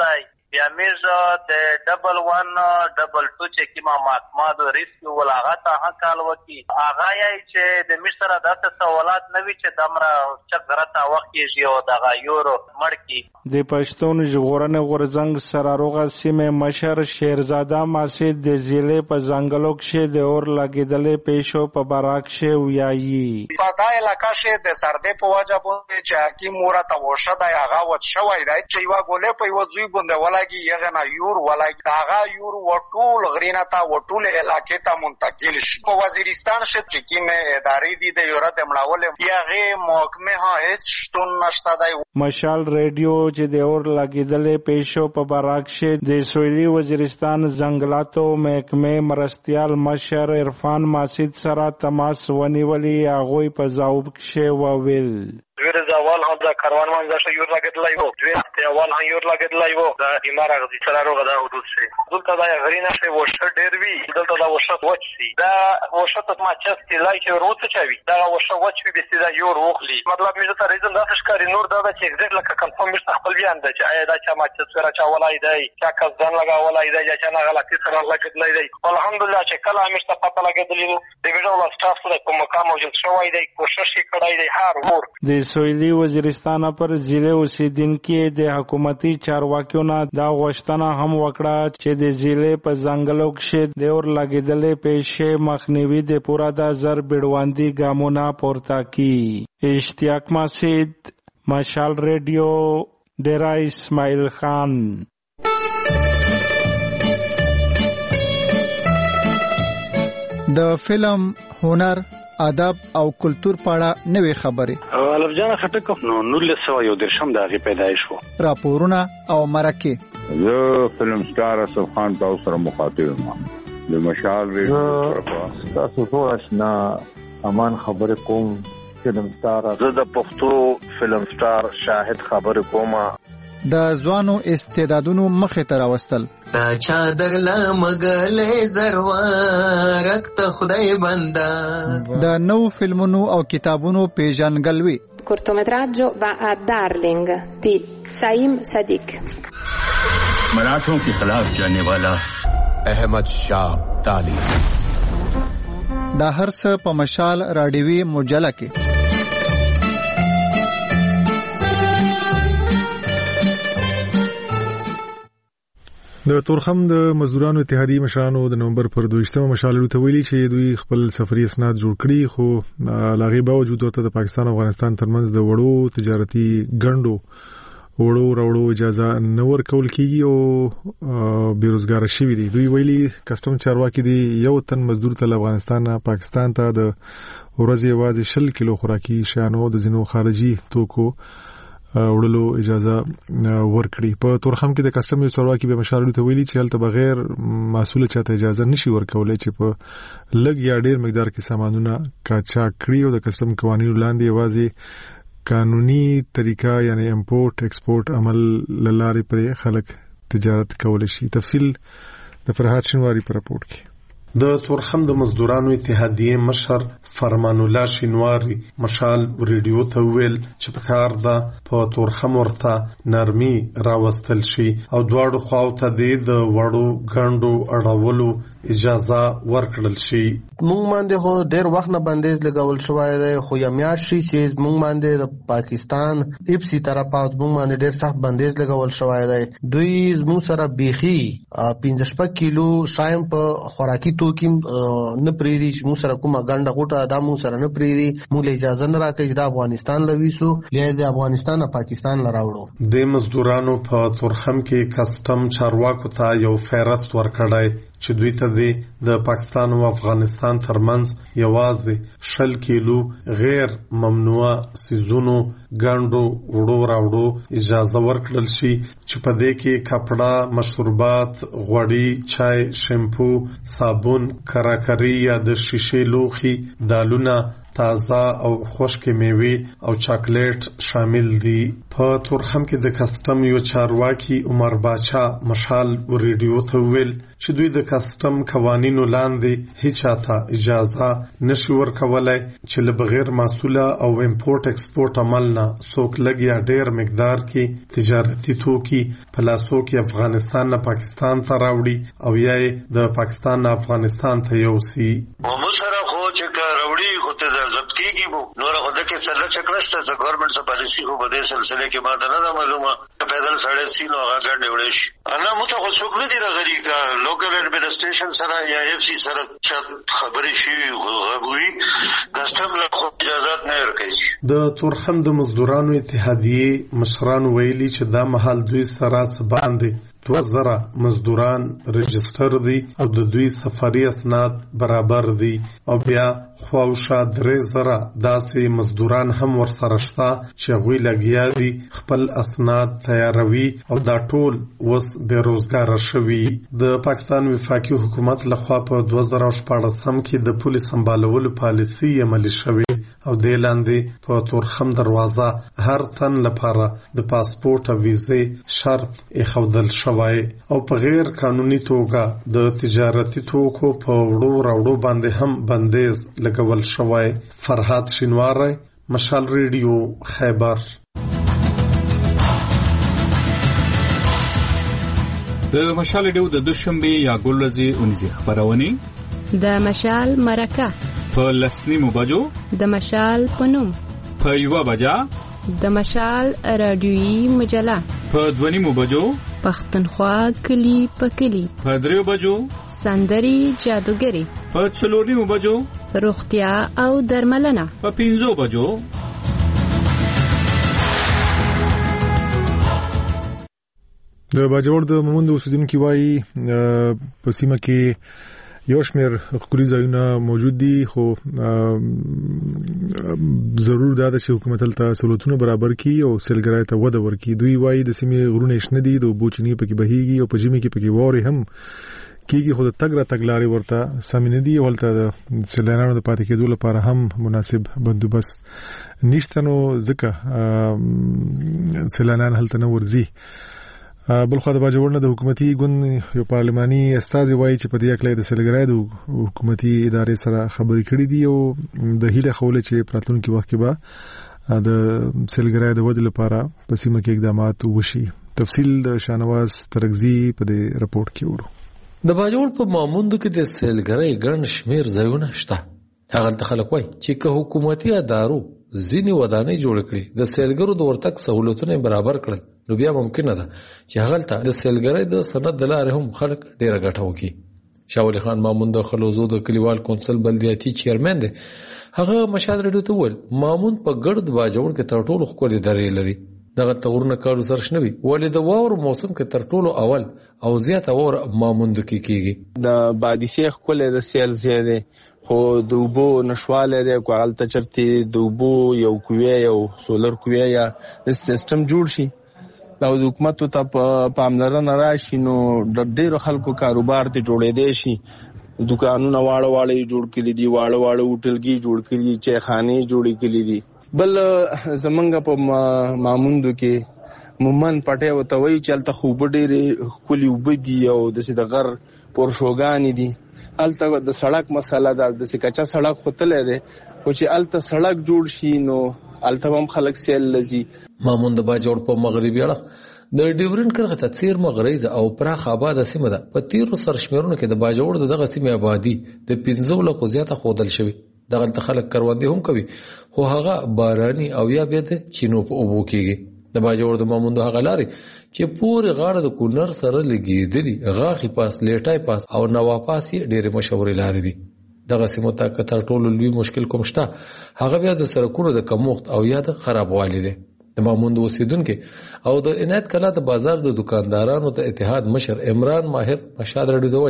بیا میز د ډبل ون ډبل ټو چې کیما ماکماد ریسکیو ولاغه ته ها کال وکی هغه یې چې د مصر د سوالات نوي چې دمره چغرته وخت یې او دغه یورو مړکی د پښتون ژغورنې غورځنګ سراروغه سیمه مشر شیرزاده ماسید د ضلع په ځنګلو کې د اور لګیدلې پیښو په براک شه ویایي په دا علاقہ شه د سردې په وجه باندې چې حکیم مورا ته وشه د هغه وڅ شوی دی چې یو غولې په یو ځوی باندې ولګي یغه نه یور ولګي هغه یور وټول غرینه تا وټول علاقې ته منتقل شي په وزیرستان شه چې کینه ادارې دي د یوره د مړاول یغه محکمه ها هیڅ شتون نشته دی مشال ریډیو چې د اور لګیدلې پیښو په براک شه د سویلي وزیرستان ځنګلاتو محکمه مرستيال مشر عرفان ماسید سره تماس ونیولې هغه په ځواب کې وویل دویر زوال هم دا کاروان منځ شه یور لګیدلای وو دویر ته اول هم یور لګیدلای وو دا ایمار غزي سره غدا حدود شي دلته دا غرینا شه وشه ډیر وی دلته دا وشه وچ شي دا وشه ته ما چستی لای چې وروته چوي دا وشه وچ وی به سیدا یور وخلی مطلب مې ته ریزن دا ښکاری نور دا چې اگزیکټ لکه کنفرم مې خپل بیان دی چې آیا دا چې ما چې سره چا ولای دی چې کزدان لگا ولای دی چې نه غلطی سره لګیدلای دی الحمدلله چې کله مې ته پته لګیدلې د ویډیو سټاف سره کوم مقام موجود شوی دی کوشش یې کړی دی هر ور د سویلي وزیرستان پر ضلع اوسیدونکو د حکومتي چارواکیو نه دا غوښتنه هم وکړه چې د ضلع په ځنګلو کې د اور لګیدلې پیښې مخنیوي د پورا د زر بډواندي ګامونه پورته کړي اشتیاق مسعود مشال ریډیو ډیرا اسماعیل خان د فلم هنر ادب او کلچر په اړه نوې خبرې الف جان خټک نو نولس سوه یو درشم دغه پیدایش وو راپورونه او مرکه زه فلم سٹار اسف خان تاسو سره مخاطب یم د مشال ریډیو تاسو ټول آشنا امان خبرې کوم فلم سٹار زه د پښتو فلم سٹار شاهد خبرې کوم د ځوانو استعدادونو مخه ته راوستل تا چادر لا مګلې زروارک ته خدای بندا د نو فلمونو او کتابونو پیژنګلوي cortometraggio va a Darling di Saim Sadiq मराठों के खिलाफ जाने वाला अहमद शाह अब्दाली دا هر څه په مشال راډیوي مجله کې د تورخم د مزدورانو اتحادیې مشرانو د نومبر پر دویشتمه مشالو ته ویلي چې دوی خپل سفري اسناد جوړ کړي خو لاغي باوجود ورته د پاکستان او افغانستان ترمنځ د وړو تجارتي ګڼو وړو راوړو اجازه نه ورکول کیږي او بیروزګار شوي دي دوی ویلي کسټم چارواکي دي یو تن مزدور ته افغانستان پاکستان ته د ورځې واځي شل کیلو خوراکي شیانو د زینو خارجي توکو وړلو اجازه ورکړي په تورخم کې د کسټم یو چارواکي به مشالو ته ویلي چې هلته بغیر مسؤل چاته اجازه نشي ورکولای چې په لږ یا ډیر مقدار کې سامانونه کاچا کړي او د کسټم قوانینو لاندې یوازې قانوني طریقه یعنی امپورټ ایکسپورټ عمل لاره پر خلک تجارت کول شي تفصیل د فرحات شنواری پر راپورټ کې د تورخم د مزدورانو اتحادیې مشر فرمان الله شینواری مشال ریډیو ته ویل چې په کار ده په تورخم ورته نرمي راوستل شي او دواړو خواو ته د وړو غندو اړولو اجازه ورکړل شي مونږ باندې هو ډېر وخت نه بندیز لګول شوی دی خو یمیاش شي چې مونږ باندې د پاکستان ایپسی طرفه مونږ باندې ډېر سخت بندیز لګول شوی دی دوی زموږ سره بيخي پنځه شپږ کیلو شایم په خوراکي توکي نه پریدي چې مونږ سره کومه ګنده غوټه دا مونږ سره نه پریدي مونږ اجازه نه راکړي چې د افغانستان لويسو یا د افغانستان نه پاکستان لراوړو د مزدورانو په تورخم کې کسټم چارواکو ته یو فهرست ورکړی چې دوی ته د پاکستان او افغانستان ترمنځ یوازې شل کیلو غیر ممنوعه سيزونو ګاندو وړو راوړو اجازه ورکړل شي چې په دې کې کپڑا مشروبات غوړي چای شیمپو صابون کراکری یا د شیشې لوخي دالونه تازه او خشک میوه او چاکلیټ شامل دي. په تورخم کې د کسټم یو چارواکي عمر باچا مشال ریډیو ته ویل چې دوی د کسټم قوانینو لاندې هیڅ چاته اجازه نشي ورکولای چې له بغیر مسوله او امپورټ ایکسپورټ عمل نه څوک لږ یا ډیر مقدار کې تجارتي توکي په لاسو کې افغانستان نه پاکستان ته راوړي او یا د پاکستان نه افغانستان ته یوسي. ومسره خو چې راوړي خو ته ضبط کیږي وو نور خو دغه څه له چکرشته چې ګورنمنت څخه پالیسي خو په دې سلسله کې ما ته نه معلومه پیدل سړی سینو هغه ګڼ وړي شي. انا مو ته خو څوک نه دی راغلی کا لوکل ایڈمنسټریشن سره یا اف سی سره خبرې شي غوي کسٹم له خو اجازه نه ورکړي. د تورخم د مزدورانو اتحادیه مشران ویلي چې دا محل دوی سره باندې دو زره مزدوران رجستر دي او د دوی سفاري اسناد برابر دي او بیا خواوشا درې زره داسې مزدوران هم ورسره شته چې غوي لګیا دي خپل اسناد تیاروي او دا ټول وس بیروزګار شوي. د پاکستان وفاقي حکومت لخوا په دوه زره شپاړسم کې د پولیس سمبالولو پالیسي عملي شوې او د لاندې په تورخم دروازه هر تن لپاره د پاسپورت او ویزې شرط ایښودل شوی او په غیر قانوني توګه د تجارتي توکو په وړو راوړو باندې هم بندیز لګول شوی. فرحات شینواری، مشال ریډیو، خیبر. د مشال ریډیو د دوشنبه یا ګلورځي اونیزه خبرونه د مشال مرکه په لسنیمو بجو د مشال پنوم په یو بجا د مشال رادیویی مجله په دونیمو بجو پښتونخوا کلی په کلی په دریو بجو سندري جادوګری په څلورنیمو بجو روغتیا او درملنه په پنځو بجو. د باجوړ د مومند اوسیدونکو وایي په سیمه کې یو شمېر خپل ځایونه موجود دي خو ضرور دا چې حکومت ته سہولتونه برابر کړي او سیلګرای ته وده ورکړي. دوی وایي د سیمې غرونه شنه دي د بوچنی پکې بهيږي او په جمی کې پکې ووري هم کیږي خو د تګ را تګلاري ورته سمینه دي ولته د سیلانانو د پاتې کېدو لپاره هم مناسب بندوبست نشته نو ځکه سیلانان هلته نه ورځي. بلخو د باجوړ د حکومتي ګوند یو پارلماني استازي وایي چې په دې اړه د سیلګرای د حکومتي ادارې سره خبرې کړې دي او د هیله خوله چې پراتونکو وخت کې به د سیلګرای د ودې لپاره په سیمه کې اقدامات وشي. تفصیل د شانواز ترغزي په دې رپورت کې ورو. د باجوړ په ماموندو کې د سیلګرای ګڼ شمیر ځایونه شته. هغه خلک وایي چې که حکومتي ادارو ځینې ودانۍ جوړ کړي د سیلګرو د ورتګ سہولتونه برابر کړي نو بیا ممکنه ده چې هغه ته د سیلګرۍ د سند د لارې هم خلک ډیره ګټه وکړي. شاه ولي خان مامون د خلوزو د کلیوال کونسل بلدیاتي چیرمن دی. هغه مشال ریډیو ته ویل مامون په ګرد باجوړ کې تر ټولو ښکلې درې لري. دغه تغورونه کارو سره شنوي ولې د واورو موسم کې تر ټولو اول او زیاته واور ماموند کې کیږي. د بادیسه ښکلې د سیل زیاده خو د اوبو نشواله دی کو غلطه چرته د اوبو یو کوی یو سولر کوی یا د سیستم جوړ شي دا د حکومت ته په پاملرنه راشي نو د ډیرو خلکو کاروبار ته جوړې دي شي. دکانونه واړه واړه جوړ کړي دي واړه واړه هوټلګي جوړ کړي چې خانه جوړې کړي دي. بل زمنګ په ماموندو کې مومن پټه وتوي چلته خوب ډېر خولي وبدي او د سید غر پورشوګان دي. الته د سړک مسله ده د سکچا سړک خطلې ده خو چې الته سړک جوړ شي نو الته هم خلک سیل لذي. ماموند باجوړ په مغربي اړه د ډیورن کرغه ته تیر مغربي او پراخ آباد سیمه ده. په تیرو سرشمېرونو کې د باجوړ دغه سیمه آبادی د پنځه لکو زیاته خودل شوی. دغه خلک کروندې هم کوي خو هغه باراني او یا به د چینو په اوبو کېږي. د باجوړ د ماموند هغه لاري چې پورې غاړه د کونر سره لګېدلي غاخي پاس لیټای پاس او نوا پاس ډېر مشهور لاري دي. دغه سیمه ته کتر ټولو لوی مشکل کوم شته هغه بیا د سرکونو د کمښت او یا د خرابوالي دي. د ماموند اوسیدونکو او د عنایت کلا د بازار د دکاندارانو ته اتحاد مشر عمران ماهر مشاد رډو دوی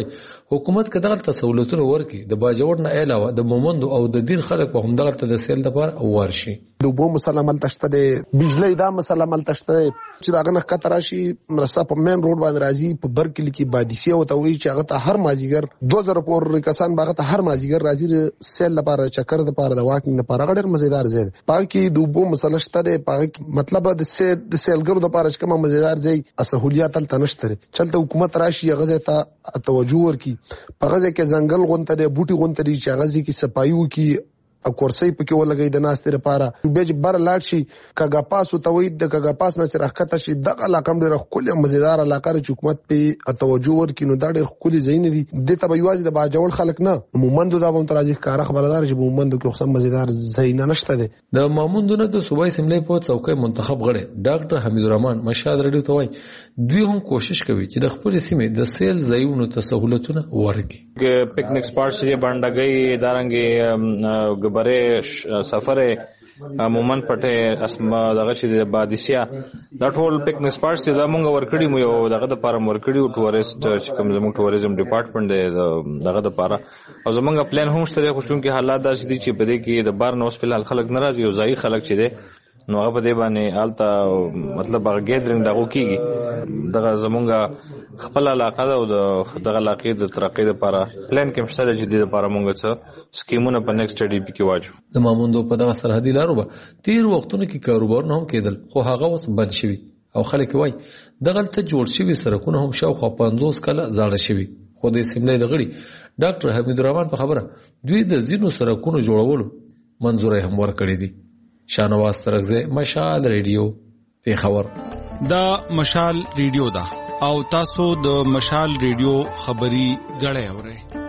حکومت کداغه سہولتونه ورکي د باجوړ نه علاوه د مومند او د دین خلک په همدغه ته د سیل لپاره ورشي. د بو مسلمان تشته بجلی دا مسلمان تشته چې داغه نه کتراشي مرسا په مین روډ باندې راځي په برکلی کې بادیسي او ته وی چې هغه ته هر مازیګر دو زره پور کسان باغ ته هر مازیګر راځي سیل لپاره چکر د لپاره د واکینګ لپاره غډر مزیدار ځای پاکي د بو مسله شته پاک مطلب د سیل د سیلګر د لپاره کوم مزیدار ځای سہولیات تل تنشتره چلته حکومت راشي هغه ته توجه ورکي په غزه کې ځنګل غونته دی بوټي غونته دی چې هغه کې صفایو کې او کورسۍ پکې ولګي د ناس تر لپاره به بر لاړ شي کاګه پاسو ته وې د کاګه پاس نه چې راخته شي دغه علاقه ډېر خپل مزیدار علاقه چې حکومت په توجه ورکړي نو دا ډېر خپل ځای نه دي د ته یوازې د باجوړ خلک نه مومند دا هم ترازی کار خبردار چې مومند کې خصم مزیدار ځای نه نشته دي. د مومند نه د صوبای سیملې په څوکۍ منتخب غړي ډاکټر حمید الرحمن مشاد رډیو ته وایي دوی هم کوشش کوي چې د خپل سیمې د سیل ځایونو ته سہولتونه ورکړي. پکنیک سپاټ چې باندې دارنګي غبره سفر مومن پټه اسما دغه چې بادیسیا دا ټول پکنیک سپاټ چې دا مونږ ورکړی مو یو دغه د پاره ورکړی ټورست چې کوم زموږ ټوریزم ډپارټمنټ دی دغه د پاره او زمونږ پلان هم شته خو چونکه حالات داسې دي چې په دې کې د بار نو فلحال خلک ناراضي او ځای خلک چې دي نو هغه په دې باندې آلته مطلب هغه ګیدرینګ دغه کیږي دغه زمونږ خپل علاقه ده او دغه علاقې د ترقې لپاره پلان کې مشته چې د لپاره مونږ څه سکیمونه په نیکسټ ډي پی کې واجو. د ماموندو په دغه سرحدي لارو به تیر وختونو کې کاروبارونه هم کېدل خو هغه اوس بند شوي او خلک وایي دغه ته جوړ شوي سرکونه هم شاوخوا پنځوس کاله زاړه شوي خو د سیملې د غړي ډاکټر حمید الرحمن په خبره دوی د ځینو سرکونو جوړولو منظوري هم ورکړي دي. شانواز ترغزه مشال ریډیو پیښور. دا مشال ریډیو دا او تاسو د مشال ریډیو خبري غړې اورئ.